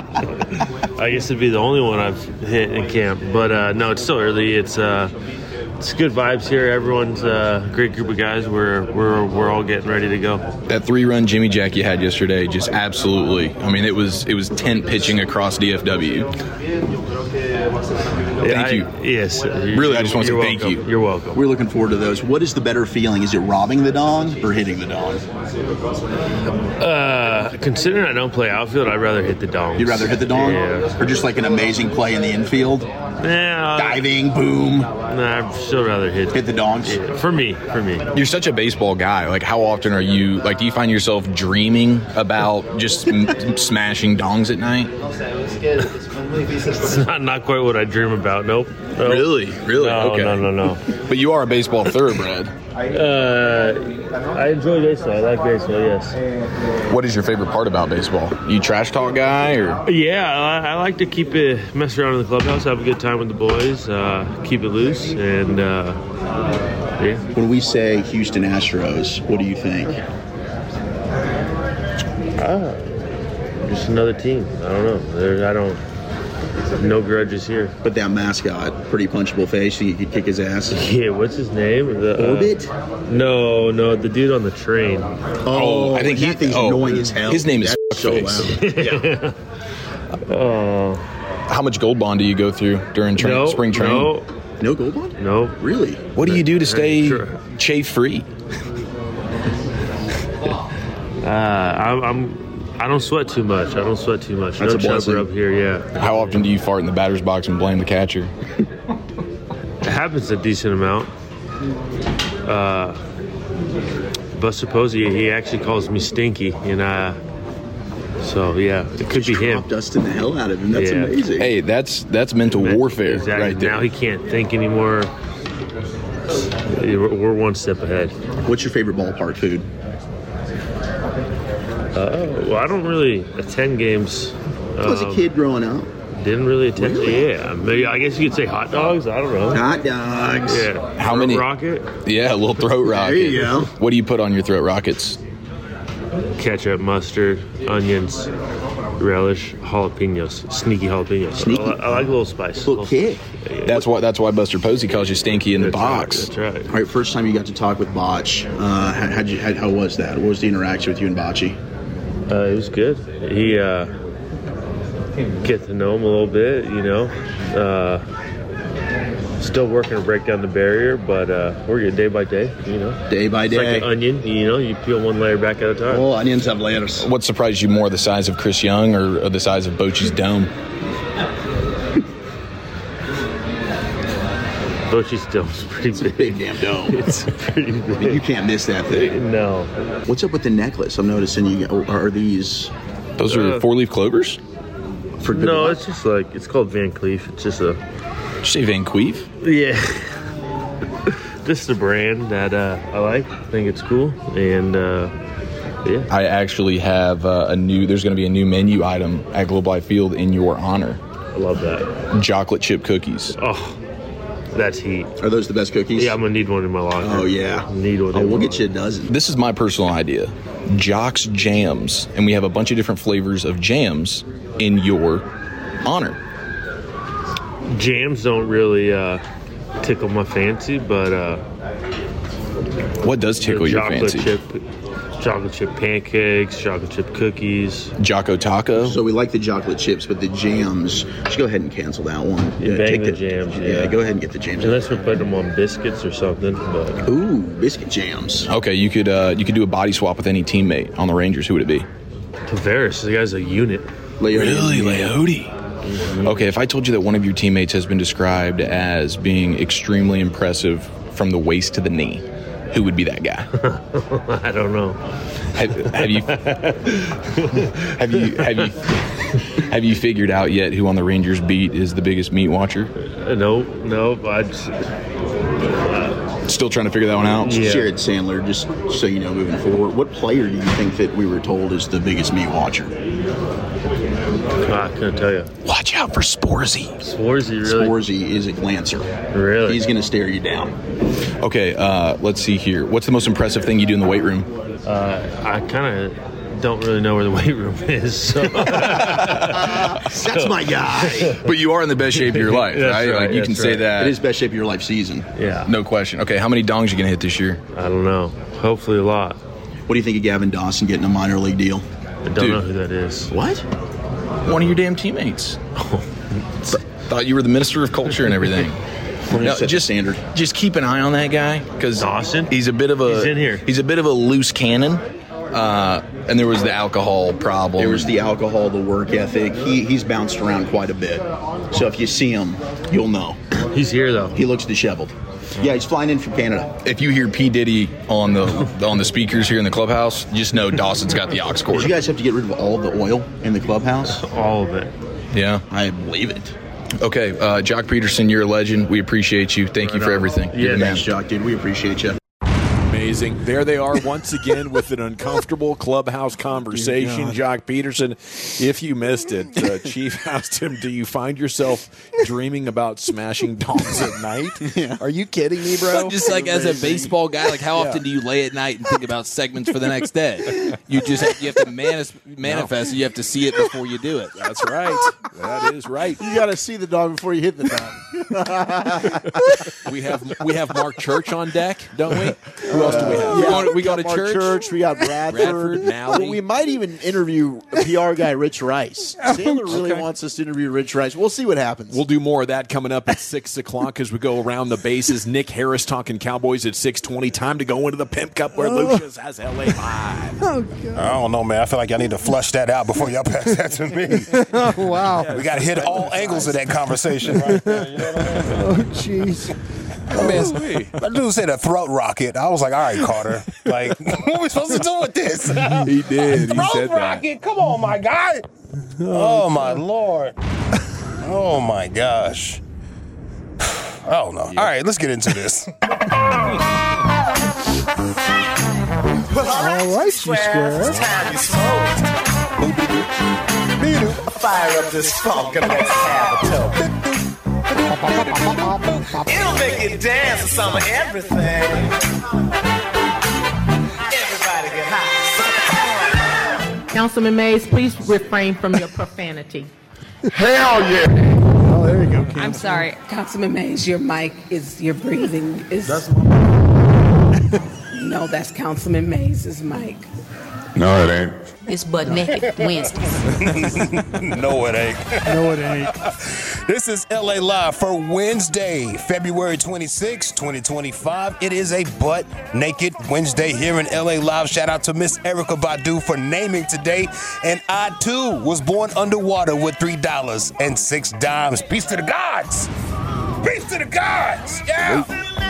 I guess it'd be the only one I've hit in camp, but uh, no, it's still early. It's uh, it's good vibes here. Everyone's a great group of guys. We're we're we're all getting ready to go. That three-run Jimmy Jack you had yesterday, just absolutely. I mean, it was it was tent pitching across D F W. Thank I, you. Yes. Really, I just want to say you're thank welcome. you. You're welcome. We're looking forward to those. What is the better feeling? Is it robbing the dong or hitting the dong? Uh, considering I don't play outfield, I'd rather hit the dong. You'd rather hit the dong? Yeah. Or just like an amazing play in the infield? Yeah. Diving, boom. Nah, I'd still rather hit hit the dongs. Yeah, for me, for me. You're such a baseball guy. Like, how often are you, like, do you find yourself dreaming about just m- smashing dongs at night? It's not, not quite what I dream about, nope. nope. Really? Really? No, okay. no, no, no. But you are a baseball thoroughbred. Uh, I enjoy baseball. I like baseball, yes. What is your favorite part about baseball? You trash talk guy, or? Yeah, I, I like to keep it, mess around in the clubhouse, have a good time with the boys, uh, keep it loose, and uh, yeah. When we say Houston Astros, what do you think? Ah, just another team. I don't know. There, I don't. No grudges here. But that mascot, pretty punchable face. Think you could kick his ass? Yeah. What's his name? The, Orbit? Uh, no, no, the dude on the train. Oh, I think that he, thing's oh, annoying as hell. His name is That's so loud. Yeah. Oh. How much Gold Bond do you go through during tra- no, spring training? No. No Gold Bond? No. Really? What do you do to stay Sure. chafe free? Uh, I'm, I'm. I don't sweat too much. I don't sweat too much. That's no a blessing. chubber up here. Yeah. How often do you fart in the batter's box and blame the catcher? It happens a decent amount. Uh, Buster Posey, he actually calls me Stinky, and uh, so yeah, it could be him. Dusting the hell out of him. That's Yeah. amazing. Hey, that's that's mental warfare Exactly. right there. Now he can't think anymore. We're we're one step ahead. What's your favorite ballpark food? Uh, well, I don't really attend games. As a Um, kid growing up. Didn't really attend. Really? Yeah, maybe, I guess you could say hot dogs. I don't know. Hot dogs. Yeah. How Throat many? Rocket? Yeah, a little throat rocket. There you go. What do you put on your throat rockets? Ketchup, mustard, onions, relish, jalapenos, sneaky jalapenos. Sneaky. I, li- I like a little spice. Little kick. That's why that's why Buster Posey calls you Stinky in the That's box. Right, that's right. All right, first time you got to talk with Botch, uh, how, how'd you, how, how was that? What was the interaction with you and Botchy? Uh, it was good. He uh, get to know him a little bit, you know. Uh, still working to break down the barrier, but uh, we're good day by day, you know. Day by It's day. like an onion, you know. You peel one layer back at a time. Oh, onions have layers. What surprised you more, the size of Chris Young or, or the size of Bochy's dome? Bochy's dome's pretty It's a big. big damn dome. It's pretty I mean, big. you can't miss that thing. No. What's up with the necklace? I'm noticing you got, are these Those are Uh, four-leaf clovers? for good No, luck? it's just like, it's called Van Cleef. It's just a, Did you say Van Cleef? yeah. This is a brand that uh, I like. I think it's cool. And uh, yeah. I actually have uh, a new, there's going to be a new menu item at Globe Life Field in your honor. I love that. Chocolate chip cookies. Oh, that's heat. Are those the best cookies? Yeah, I'm gonna need one in my locker. Oh, yeah. Need one. Oh, in we'll my get you a dozen. This is my personal idea. Jocks Jams. And we have a bunch of different flavors of jams in your honor. locker. Jams don't really uh, tickle my fancy, but uh, What does tickle your chocolate fancy? chip, chocolate chip pancakes, chocolate chip cookies. Jocko Taco? So we like the chocolate chips, but the jams, just go ahead and cancel that one. You Yeah, bang take the jams, Yeah, yeah. go ahead and get the jams. Unless we're putting them on biscuits or something. But Ooh, biscuit jams. Okay, you could uh, you could do a body swap with any teammate on the Rangers. Who would it be? Tavares, the guy's a unit. Really, Leote? Okay, if I told you that one of your teammates has been described as being extremely impressive from the waist to the knee, who would be that guy? I don't know. Have, have you have you have you have you figured out yet who on the Rangers beat is the biggest meat watcher? Uh, no, no. I just, Still trying to figure that one out. Yeah. Jared Sandler, just so you know, moving forward, what player do you think that we were told is the biggest meat watcher? I couldn't tell you. Watch out for Sporzy. Sporzy, really? Sporzy is a glancer. Really? He's going to stare you down. Okay, uh, let's see here. What's the most impressive thing you do in the weight room? Uh, I kind of don't really know where the weight room is. So. That's my guy. But you are in the best shape of your life, That's right? right, Like you that's can say right. that. It is best shape of your life season. Yeah. No question. Okay, how many dongs you gonna hit this year? I don't know. Hopefully a lot. What do you think of Gavin Dawson getting a minor league deal? I don't Dude. know who that is. What? One of your damn teammates. Th- Thought you were the minister of culture and everything. No, set the just standard. Just keep an eye on that guy because Dawson? He's a bit of a He's in here. He's a bit of a loose cannon. Uh, and there was the alcohol problem. There was the alcohol, the work ethic. He he's bounced around quite a bit. So if you see him, you'll know. He's here though. He looks disheveled. Yeah, he's flying in from Canada. If you hear P. Diddy on the on the speakers here in the clubhouse, just know Dawson's got the aux cord. Did you guys have to get rid of all the oil in the clubhouse? All of it. Yeah, I believe it. Okay, uh, Jock Peterson, you're a legend. We appreciate you. Thank you for everything. You're Yeah, the man. thanks, Jock, dude. We appreciate you. Amazing. There they are once again with an uncomfortable clubhouse conversation. God. Jock Peterson, if you missed it, uh, Chief asked him, do you find yourself dreaming about smashing dongs at night? Yeah. Are you kidding me, bro? Just like as a Amazing. baseball guy, like how often do you lay at night and think about segments for the next day? You just have, you have to manis- manifest. You have to see it before you do it. That's right. That is right. You got to see the dog before you hit the dog. We have we have Mark Church on deck, don't we? Who else do we have? Yeah, we go, we go got to Mark church. Church. We got Bradford. Bradford, Nally. We might even interview P R guy Rich Rice. Sandler really Okay. wants us to interview Rich Rice. We'll see what happens. We'll do more of that coming up at six o'clock as we go around the bases. Nick Harris talking Cowboys at six twenty. Time to go into the Pimp Cup where Lucius has L A live. I don't know, man. I feel like I need to flush that out before y'all pass that to me. Oh, wow. We got to hit all angles of that conversation right there. You know what I mean? Oh, jeez. I mean, that dude said a throat rocket. I was like, all right, Carter. Like, what are we supposed to do with this? He did. He Throat said that. rocket? Come on, my guy. Oh, my Lord. Oh, my gosh. I don't know. All right, let's get into this. All right, you square. Time you smoke. Fire up this funk and let's have a toke. It'll make you dance to some of everything. Everybody get high. Councilman Mays, please refrain from your profanity. Hell yeah. Oh, there you go, Kim. I'm sorry, Councilman Mays, your mic is, your breathing is. No, that's Councilman Mays' mic. No, it ain't. It's Butt Naked Wednesdays. No, it ain't. No, it ain't. This is L A Live for Wednesday, February twenty-sixth, twenty twenty-five. It is a butt naked Wednesday here in L A Live. Shout out to Miss Erykah Badu for naming today. And I, too, was born underwater with three dollars and six dimes. Peace to the gods. Peace to the gods. Yeah.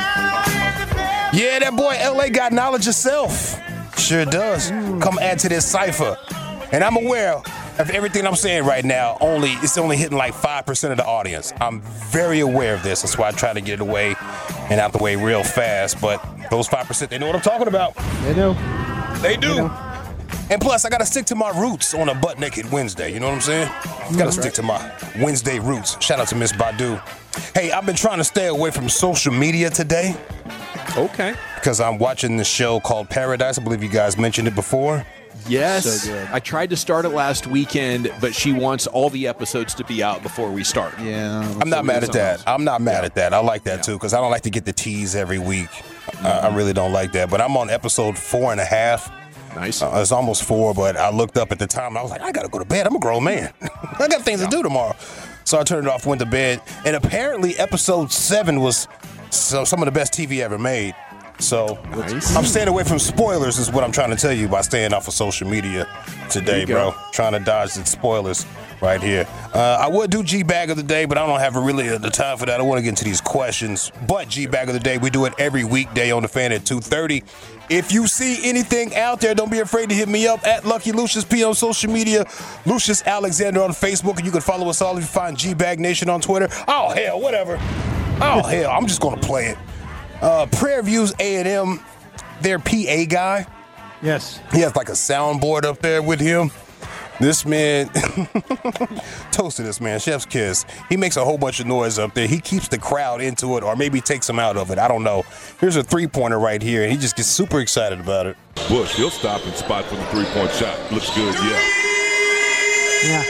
Yeah, that boy L A got knowledge itself. Sure does. Come add to this cipher. And I'm aware of everything I'm saying right now. Only it's only hitting like five percent of the audience. I'm very aware of this. That's why I try to get it away and out the way real fast. But those five percent, they know what I'm talking about. They know. They do. And plus, I got to stick to my roots on a butt naked Wednesday. You know what I'm saying? Got to stick to my Wednesday roots. Shout out to Miss Badu. Hey, I've been trying to stay away from social media today. Okay. Because I'm watching this show called Paradise. I believe you guys mentioned it before. Yes. So good. I tried to start it last weekend, but she wants all the episodes to be out before we start. Yeah. I'm not mad at that. I'm not mad at that. I like that too because I don't like to get the tease every week. Uh, I really don't like that. But I'm on episode four and a half. Nice. Uh, it's almost four, but I looked up at the time and I was like, I gotta go to bed. I'm a grown man. I got things to do tomorrow. So I turned it off, went to bed, and apparently episode seven was so, some of the best T V ever made. So Nice. I'm staying away from spoilers is what I'm trying to tell you by staying off of social media today, bro. Trying to dodge the spoilers right here. Uh, I would do G-Bag of the Day, but I don't have really the time for that. I want to get into these questions. But G-Bag of the Day, we do it every weekday on The Fan at two thirty. If you see anything out there, don't be afraid to hit me up at Lucky Lucius P on social media, Lucius Alexander on Facebook, and you can follow us all if you find G-Bag Nation on Twitter. Oh, hell, whatever. Oh, hell, I'm just going to play it. Uh, Prayer Views A and M, their P A guy. Yes. He has like a soundboard up there with him. This man, toast to this man, Chef's Kiss. He makes a whole bunch of noise up there. He keeps the crowd into it or maybe takes them out of it. I don't know. Here's a three-pointer right here, and he just gets super excited about it. Bush, he'll stop and spot for the three-point shot. Looks good, yeah. Yeah.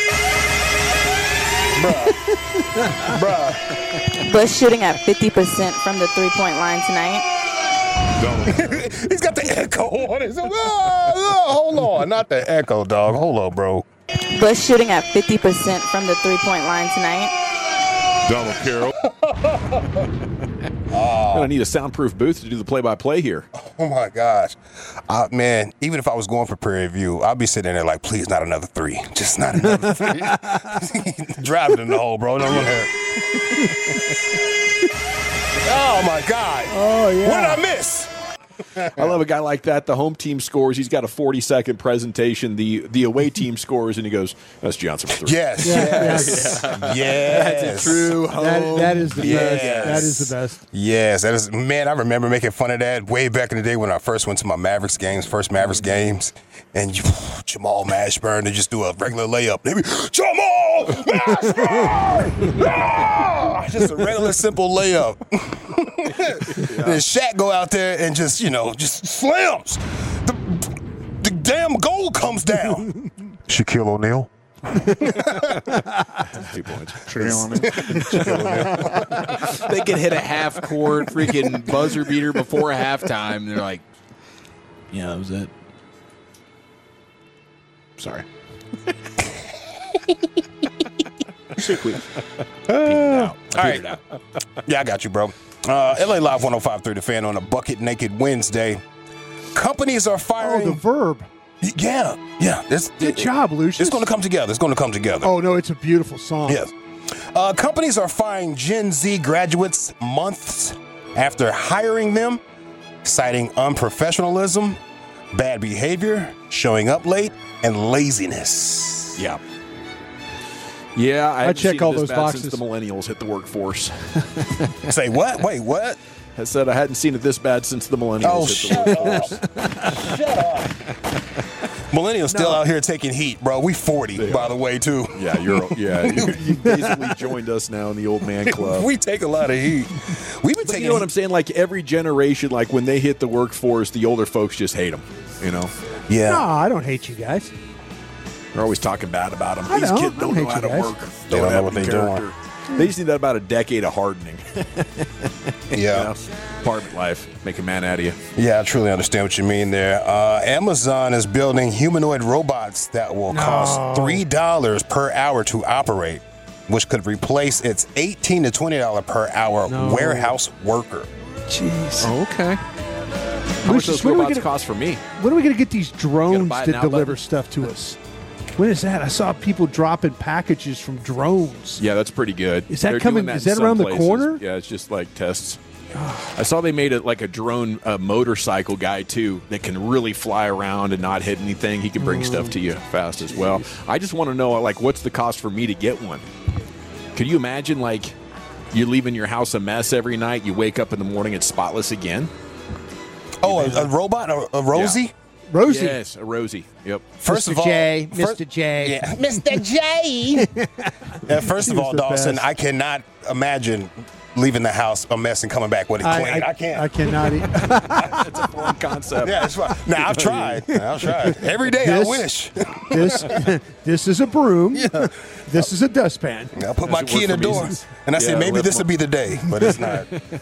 Bruh. Bruh. Bush shooting at fifty percent from the three-point line tonight. He's got the echo on it. So, oh, oh, hold on. Not the echo, dog. Hold on, bro. Bush shooting at fifty percent from the three-point line tonight. Donald Carroll. I'm going to need a soundproof booth to do the play-by-play here. Oh, my gosh. Uh, man, even if I was going for Prairie View, I'd be sitting there like, please, not another three. Just not another three. Drive it in the hole, bro. Don't run here. Oh, my God. Oh, yeah. What did I miss? I love a guy like that. The home team scores. He's got a forty-second presentation. The the away team scores, and he goes, that's Johnson for three. Yes, yes, yes. yes. That's a true home. That, that is the Yes. best. That is the best. Yes, that is. Man, I remember making fun of that way back in the day when I first went to my Mavericks games, first Mavericks games, and you, Jamal Mashburn, they just do a regular layup. They be, Jamal Mashburn! Ah! Just a regular, simple layup. Then Shaq go out there and just, you know, just slams. The, the damn goal comes down. Shaquille O'Neal. Two points. They could hit a half court freaking buzzer beater before halftime. They're like, yeah, that was it. Sorry. Uh, all right. Yeah, I got you, bro. Uh, L A Live one oh five point three The Fan on a Bucket Naked Wednesday. Companies are firing. Oh, the verb. Yeah, yeah. This, Good job, Lucius. It's going to come together. It's going to come together. Oh, no, it's a beautiful song. Yes. Uh, companies are firing Gen Z graduates months after hiring them, citing unprofessionalism, bad behavior, showing up late, and laziness. Yeah. Yeah, I, I check all those boxes. Since the millennials hit the workforce. Say what? Wait, what? I said I hadn't seen it this bad since the millennials Oh, hit shut the up. workforce. Shut up. Millennials still out here taking heat, bro. We forty, by the way, too. Yeah, you're yeah. You, you basically joined us now in the old man club. We take a lot of heat. We've been But taking. you know what heat. I'm saying? Like every generation, like when they hit the workforce, the older folks just hate them. You know, Yeah. No, I don't hate you guys. they're always talking bad about them. I These don't. kids I don't don't know hate how to you guys. work. They don't know have what any they doing. character. They just need that about a decade of hardening. Yeah. You know, apartment life, make a man out of you. Yeah, I truly understand what you mean there. Uh, Amazon is building humanoid robots that will No. cost three dollars per hour to operate, which could replace its eighteen to twenty dollars per hour No. warehouse worker. Jeez. Okay. How much Lucius, those when are we robots gonna- cost for me? When are we going to get these drones buy it that now deliver button? stuff to us? When is that? I saw people dropping packages from drones. Yeah, that's pretty good. Is that They're coming- doing That is in that some around the places. corner? Yeah, it's just like tests. I saw they made it like a drone uh, motorcycle guy too that can really fly around and not hit anything. He can bring stuff to you fast as well. I just want to know, like, what's the cost for me to get one? Could you imagine, like, you're leaving your house a mess every night, you wake up in the morning, it's spotless again? Oh, a, a robot, a, a Rosie? Yeah. Rosie. Yes, a Rosie. Yep. First Mister of all, J, first- Mister J. Yeah. Mister J. Yeah, first He of was all, the Dawson, best. I cannot imagine leaving the house a mess and coming back with it I, clean. I, I, can't. I cannot. e- It's a foreign concept. Yeah, it's fine. Now I've tried. I've tried. Every day This- I wish. this, this is a broom. This is a dustpan. I put my Doesn't key in the work for me door, since- and I Yeah, said maybe left this my- will be the day, but it's not.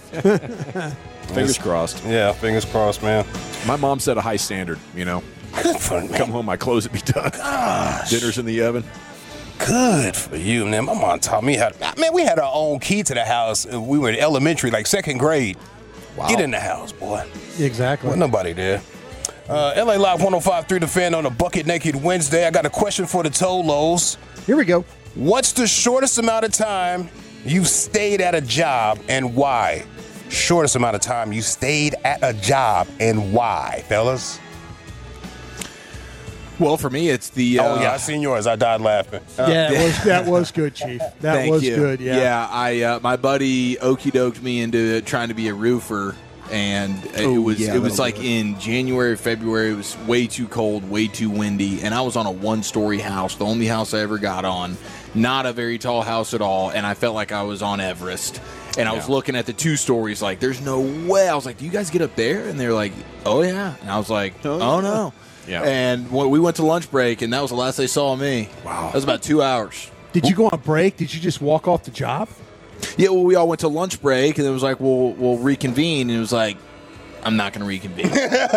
Fingers crossed. Yeah, fingers crossed, man. My mom set a high standard, you know. Good for me. Come home, my clothes would be done. Gosh. Dinner's in the oven. Good for you, man. My mom taught me how to. Man, we had our own key to the house. and We were in elementary, like second grade. Wow. Get in the house, boy. Exactly. Wasn't nobody there. Uh, L A Live one oh five point three The Fan on a Bucket Naked Wednesday. I got a question for the Tolos. Here we go. What's the shortest amount of time you've stayed at a job and why? Shortest amount of time you stayed at a job and why, fellas? Well, for me, it's the. Uh, oh, yeah, I seen yours. I died laughing. Uh, yeah, it was, that was good, Chief. That Thank was you. good. Yeah. Yeah, I uh, my buddy okey doked me into trying to be a roofer, and it Ooh, was yeah, it was that'll like do it. in January, February. It was way too cold, way too windy, and I was on a one story house, the only house I ever got on, not a very tall house at all, and I felt like I was on Everest. And I was Yeah. looking at the two stories like, there's no way. I was like, do you guys get up there? And they're like, oh, yeah. And I was like, oh, yeah. no. Yeah. And when we went to lunch break, and that was the last they saw of me. Wow. That was about two hours. Did you go on break? Did you just walk off the job? Yeah, well, we all went to lunch break, and it was like, we'll, we'll reconvene. And it was like, I'm not going to reconvene.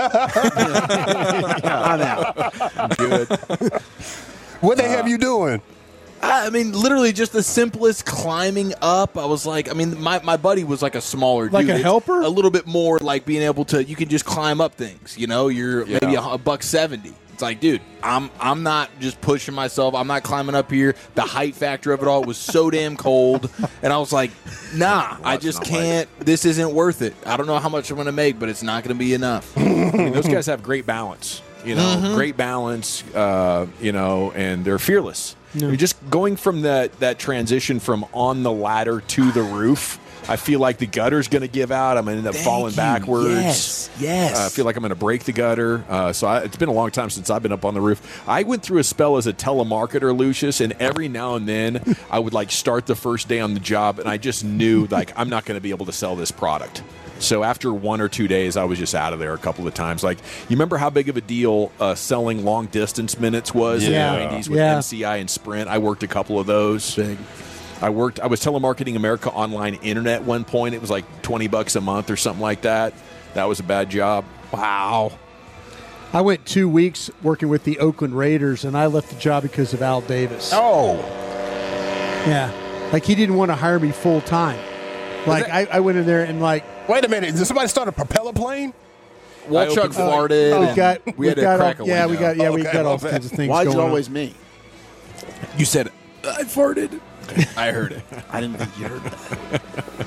I'm out. I'm good. What the hell are you doing? I mean, literally just the simplest climbing up. I was like, I mean, my, my buddy was like a smaller Like dude. a It's helper? A little bit more like being able to, you can just climb up things, you know? You're Yeah. maybe a, a buck seventy. It's like, dude, I'm I'm not just pushing myself. I'm not climbing up here. The height factor of it all was so damn cold. And I was like, nah, I just can't. This isn't worth it. I don't know how much I'm going to make, but it's not going to be enough. I mean, those guys have great balance. You know, Mhm. great balance. Uh, you know, and they're fearless. You're just going from that that transition from on the ladder to the roof. I feel like the gutter's going to give out. I'm going to end up Thank falling you. backwards. Yes, yes. Uh, I feel like I'm going to break the gutter. Uh, so I, it's been a long time since I've been up on the roof. I went through a spell as a telemarketer, Lucius, and every now and then I would like start the first day on the job, and I just knew like I'm not going to be able to sell this product. So after one or two days, I was just out of there a couple of times. Like, you remember how big of a deal uh, selling long distance minutes was Yeah. in the nineties with Yeah. M C I and Sprint? I worked a couple of those. Big. I worked. I was telemarketing America Online Internet at one point. It was like twenty bucks a month or something like that. That was a bad job. Wow. I went two weeks working with the Oakland Raiders, and I left the job because of Al Davis. Oh. Yeah. Like, he didn't want to hire me full time. Like, I, I went in there and, like, Wait a minute. Did somebody start a propeller plane? Walchuk farted. we and got, we had to got crack all, a yeah, we window. got, yeah, we Okay, got all my bad. kinds of things Why is going it on. always me? You said I farted. I heard it. I didn't think you heard that.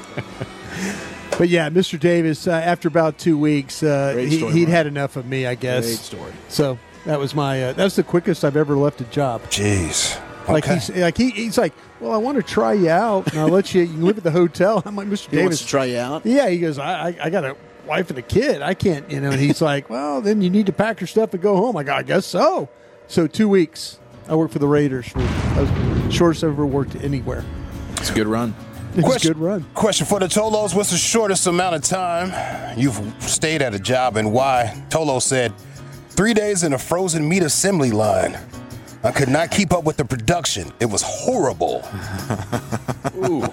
But yeah, Mister Davis, uh, after about two weeks, uh, Great he, story, he'd Mark. had enough of me, I guess. Great story. So that was my, uh, that's the quickest I've ever left a job. Jeez. Like Okay. he's like he, he's like, well, I want to try you out, and I'll let you. You can live at the hotel. I'm like, Mister He Davis, wants to try you out. yeah. He goes, I, I, I got a wife and a kid. I can't, you know. And he's like, well, then you need to pack your stuff and go home. I go, I guess so. So two weeks, I worked for the Raiders. For, that was the shortest I've ever worked anywhere. It's a good run. It was a Question, good run. question for the Tolos. What's the shortest amount of time you've stayed at a job and why? Tolo said, three days in a frozen meat assembly line. I could not keep up with the production. It was horrible. Ooh.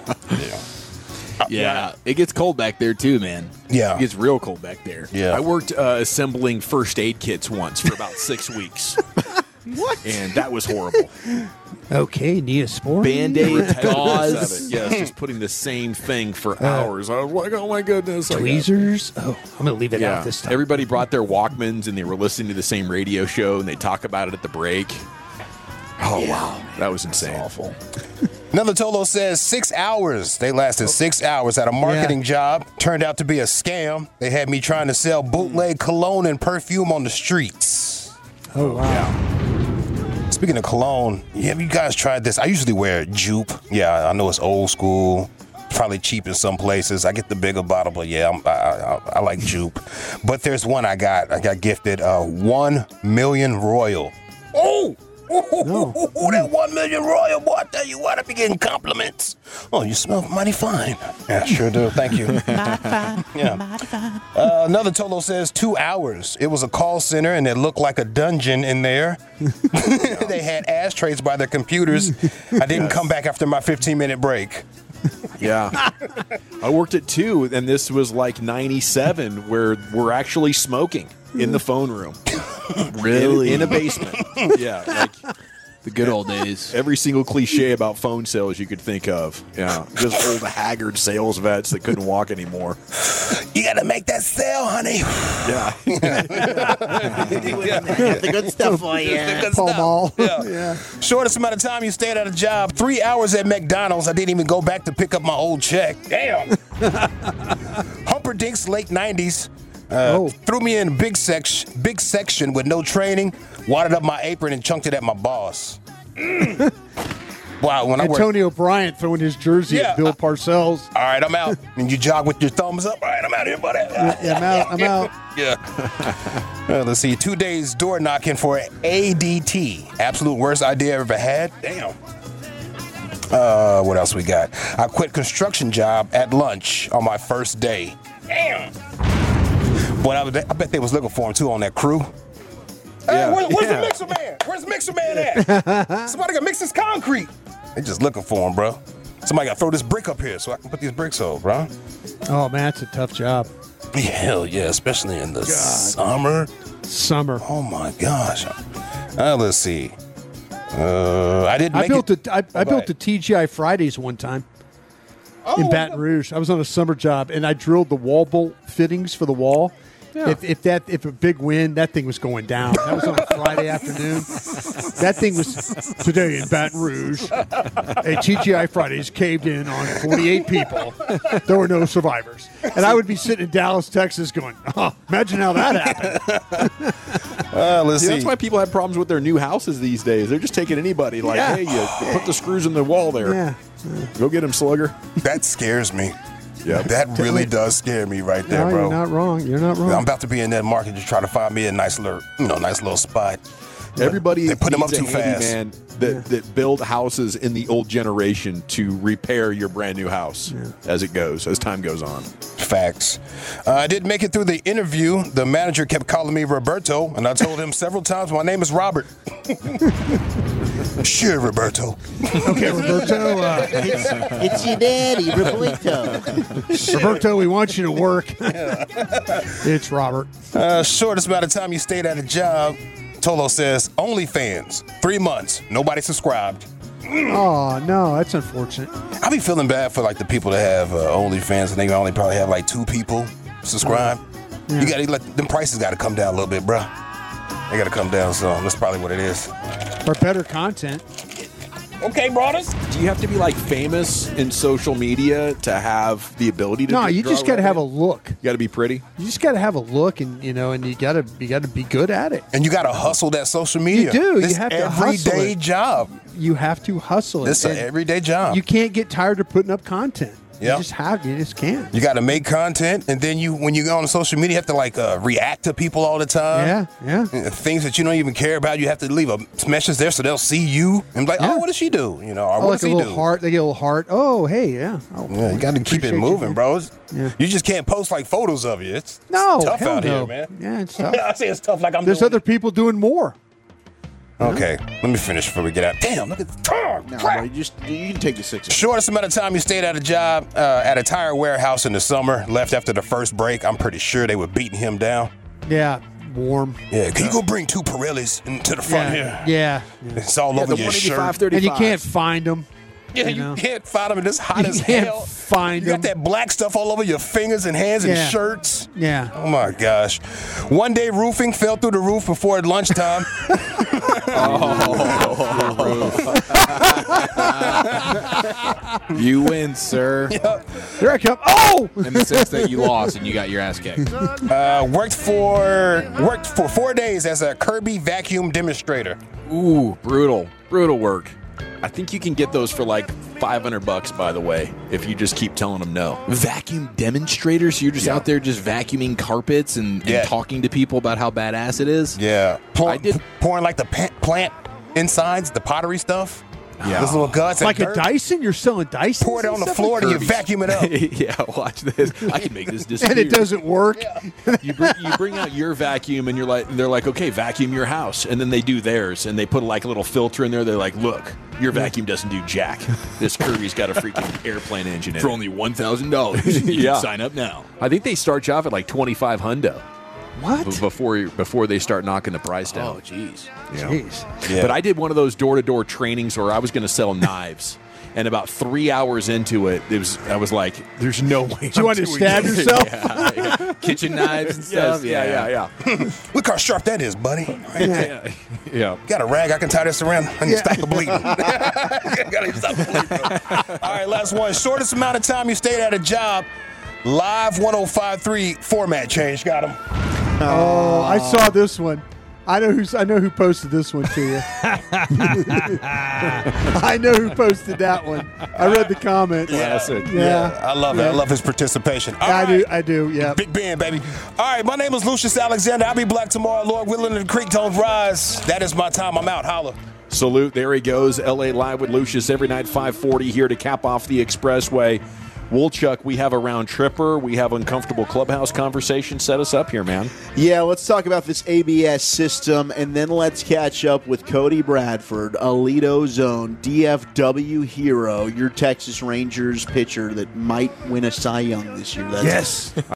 Yeah, it gets cold back there too, man. Yeah. It gets real cold back there. Yeah. I worked uh, assembling first aid kits once for about six weeks. What? And that was horrible. Okay, Neosporin. Band-Aid, Gauze. gauze. Yes, just putting the same thing for hours. I was like, oh my goodness. I got- Tweezers. Oh, I'm gonna leave it Yeah. out this time. Everybody brought their Walkmans and they were listening to the same radio show and they talk about it at the break. Oh, wow. That was insane. Awful. Another Tolo says six hours. They lasted six hours at a marketing job. Turned out to be a scam. They had me trying to sell bootleg cologne and perfume on the streets. Oh wow. Speaking of cologne, have you guys tried this? I usually wear Jupe. Yeah, I know it's old school. Probably cheap in some places. I get the bigger bottle, but yeah, I'm, I, I, I like Jupe. But there's one I got. I got gifted uh, one million Royal. Oh! No. Oh, that one million Royal, boy, I tell you what, I be getting compliments. Oh, you smell mighty fine. Yeah, sure do. Thank you. yeah. Uh, another Tolo says two hours. It was a call center, and it looked like a dungeon in there. They had ashtrays by their computers. I didn't Yes. come back after my fifteen-minute break. Yeah. I worked at two, and this was like ninety-seven, where we're actually smoking in the phone room. Really? In, in a basement. Yeah. Like The good old days. every single cliche about phone sales you could think of. Yeah. Just old haggard sales vets that couldn't walk anymore. You got to make that sale, honey. Yeah. The good stuff for you. Good Paul stuff. Mall. Yeah. Yeah. Shortest amount of time you stayed at a job, three hours at McDonald's. I didn't even go back to pick up my old check. Damn. Humperdinks, late nineties. Uh, Oh. Threw me in a big, sec- big section with no training, wadded up my apron and chunked it at my boss. Mm. Wow, when I worked. Antonio Bryant throwing his jersey Yeah, at Bill uh, Parcells. All right, I'm out. And you jog with your thumbs up. All right, I'm out here, buddy. Yeah, I'm out. I'm out. Yeah. Uh, let's see. Two days door knocking for A D T. Absolute worst idea I ever had. Damn. Uh, what else we got? I quit construction job at lunch on my first day. Damn. Boy, I, I bet they was looking for him too on that crew. Hey, Yeah. where, where's Yeah. the mixer man? Where's the mixer man at? Somebody got mix this concrete. They just looking for him, bro. Somebody got to throw this brick up here so I can put these bricks on, bro. Oh man, it's a tough job. Yeah, hell yeah, especially in the summer. Summer. Oh my gosh. Uh, let's see. Uh, I didn't. I Make built it. a I, I Go built ahead. a T G I Fridays one time Oh, in Baton Rouge. I was on a summer job and I drilled the wall bolt fittings for the wall. Yeah. If, if that if a big wind, that thing was going down. That was on a Friday afternoon. That thing was today in Baton Rouge. A T G I Fridays caved in on forty-eight people. There were no survivors, and I would be sitting in Dallas, Texas, going, "Oh, imagine how that happened." Uh, let's See, see. that's why people have problems with their new houses these days. They're just taking anybody. Like, Yeah. hey, you put the screws in the wall there. Yeah. Go get him, Slugger. That scares me. Yeah. That really does scare me right there, No, bro. you're not wrong. You're not wrong. I'm about to be in that market to try to find me a nice little, you know, nice little spot. Everybody They put them up needs too a fast. handyman that, that build houses in the old generation to repair your brand new house as it goes, as time goes on. Facts. Uh, I didn't make it through the interview. The manager kept calling me Roberto, and I told him several times my name is Robert. Sure, Roberto. Okay, Roberto. Uh, It's, it's your daddy, Roberto. Roberto, we want you to work. It's Robert. Uh, shortest amount of time you stayed at a job. Tolo says OnlyFans, three months, nobody subscribed. Oh no, that's unfortunate. I be feeling bad for like the people that have uh, OnlyFans and they only probably have like two people subscribe. Yeah. You got to let them prices got to come down a little bit, bro. They got to come down, so that's probably what it is. For better content. Okay, brothers. Do you have to be like famous in social media to have the ability to? No, do- you draw just got to have a revenue? look. You got to be pretty. You just got to have a look, and you know, and you got to you got to be good at it. And you got to hustle that social media. You do. It's You have to hustle everyday it. job. You have to hustle it. It's an And everyday job. You can't get tired of putting up content. Yep. You just have. You just can't. You got to make content, and then you, when you go on social media, you have to like uh, react to people all the time. Yeah, yeah. And things that you don't even care about, you have to leave a message there so they'll see you and be like, Yeah. oh, what does she do? You know, or Oh, what like does a he little do? heart. They get a little heart. Oh, hey, yeah. Oh, Yeah, you got to keep it appreciate you, moving, man. bro. It's- Yeah. You just can't post like photos of you. It's, No, it's tough hell out no. here, man. Yeah, it's tough. I say it's tough like I'm There's doing other people doing more. Okay, let me finish before we get out. Damn, look at the tar. No, crap. bro, you just you can take the six. Shortest amount of time you stayed at a job uh, at a tire warehouse in the summer, left after the first break. I'm pretty sure they were beating him down. Yeah, warm. Yeah, can you go bring two Pirellis into the front Yeah, here? yeah. It's all Yeah, over the your shirt. And you can't find them. Yeah, you you, know? can't find them, and it's hot You as can't hell. find You got them. that black stuff all over your fingers and hands Yeah. and shirts. Yeah. Oh my gosh. One day roofing fell through the roof before lunchtime. You win, sir. Here I come. Oh! In the sense that you lost and you got your ass kicked. Uh, worked for worked for four days as a Kirby vacuum demonstrator. Ooh, brutal, brutal work. I think you can get those for like five hundred bucks. By the way, if you just keep telling them no. Vacuum demonstrators. You're just Yeah. out there just vacuuming carpets and, and Yeah. talking to people about how badass it is. Yeah, Pour, I did- pouring like the pa- plant insides, the pottery stuff. Yeah. Those little guts. and Like a dirt. Dyson? You're selling Dyson? Pour it on the floor and you vacuum it up. yeah, watch this. I can make this disappear. And it doesn't work. You bring, you bring out your vacuum and you're like, they're like, okay, vacuum your house, and then they do theirs, and they put like a little filter in there. They're like, look, your vacuum doesn't do jack. This Kirby's got a freaking airplane engine in For it. only one thousand dollars. You Yeah. can sign up now. I think they start you off at like twenty-five hundo. What? b- Before before they start knocking the price down. Oh, jeez. Yeah. Jeez. Yeah. But I did one of those door to door trainings where I was going to sell knives. And about three hours into it, it was I was like, "There's no way." Do you want to stab yourself? Yeah, yeah. Kitchen knives and Yes, stuff. yeah, yeah, yeah, Look how sharp that is, buddy. yeah. yeah. Got a rag I can tie this around. I need to stop the bleeding. Gotta stop the bleeding. All right, last one. Shortest amount of time you stayed at a job. Live one oh five point three format change. Got him. Oh, I saw this one. I know who's. I know who posted this one to you. I know who posted that one. I read the comments. Classic. Yeah, I love it. I love his participation. All I right. do. I do. Yeah. Big Ben, baby. All right, my name is Lucius Alexander. I'll be black tomorrow. Lord willing, and the creek don't rise. That is my time. I'm out. Holla. Salute. There he goes. L A Live with Lucius every night, five forty here to cap off the Expressway. Woolchuck, we have a round tripper. We have uncomfortable clubhouse conversation. Set us up here, man. Yeah, let's talk about this A B S system, and then let's catch up with Cody Bradford, Alito Zone, D F W hero, your Texas Rangers pitcher that might win a Cy Young this year. That's yes.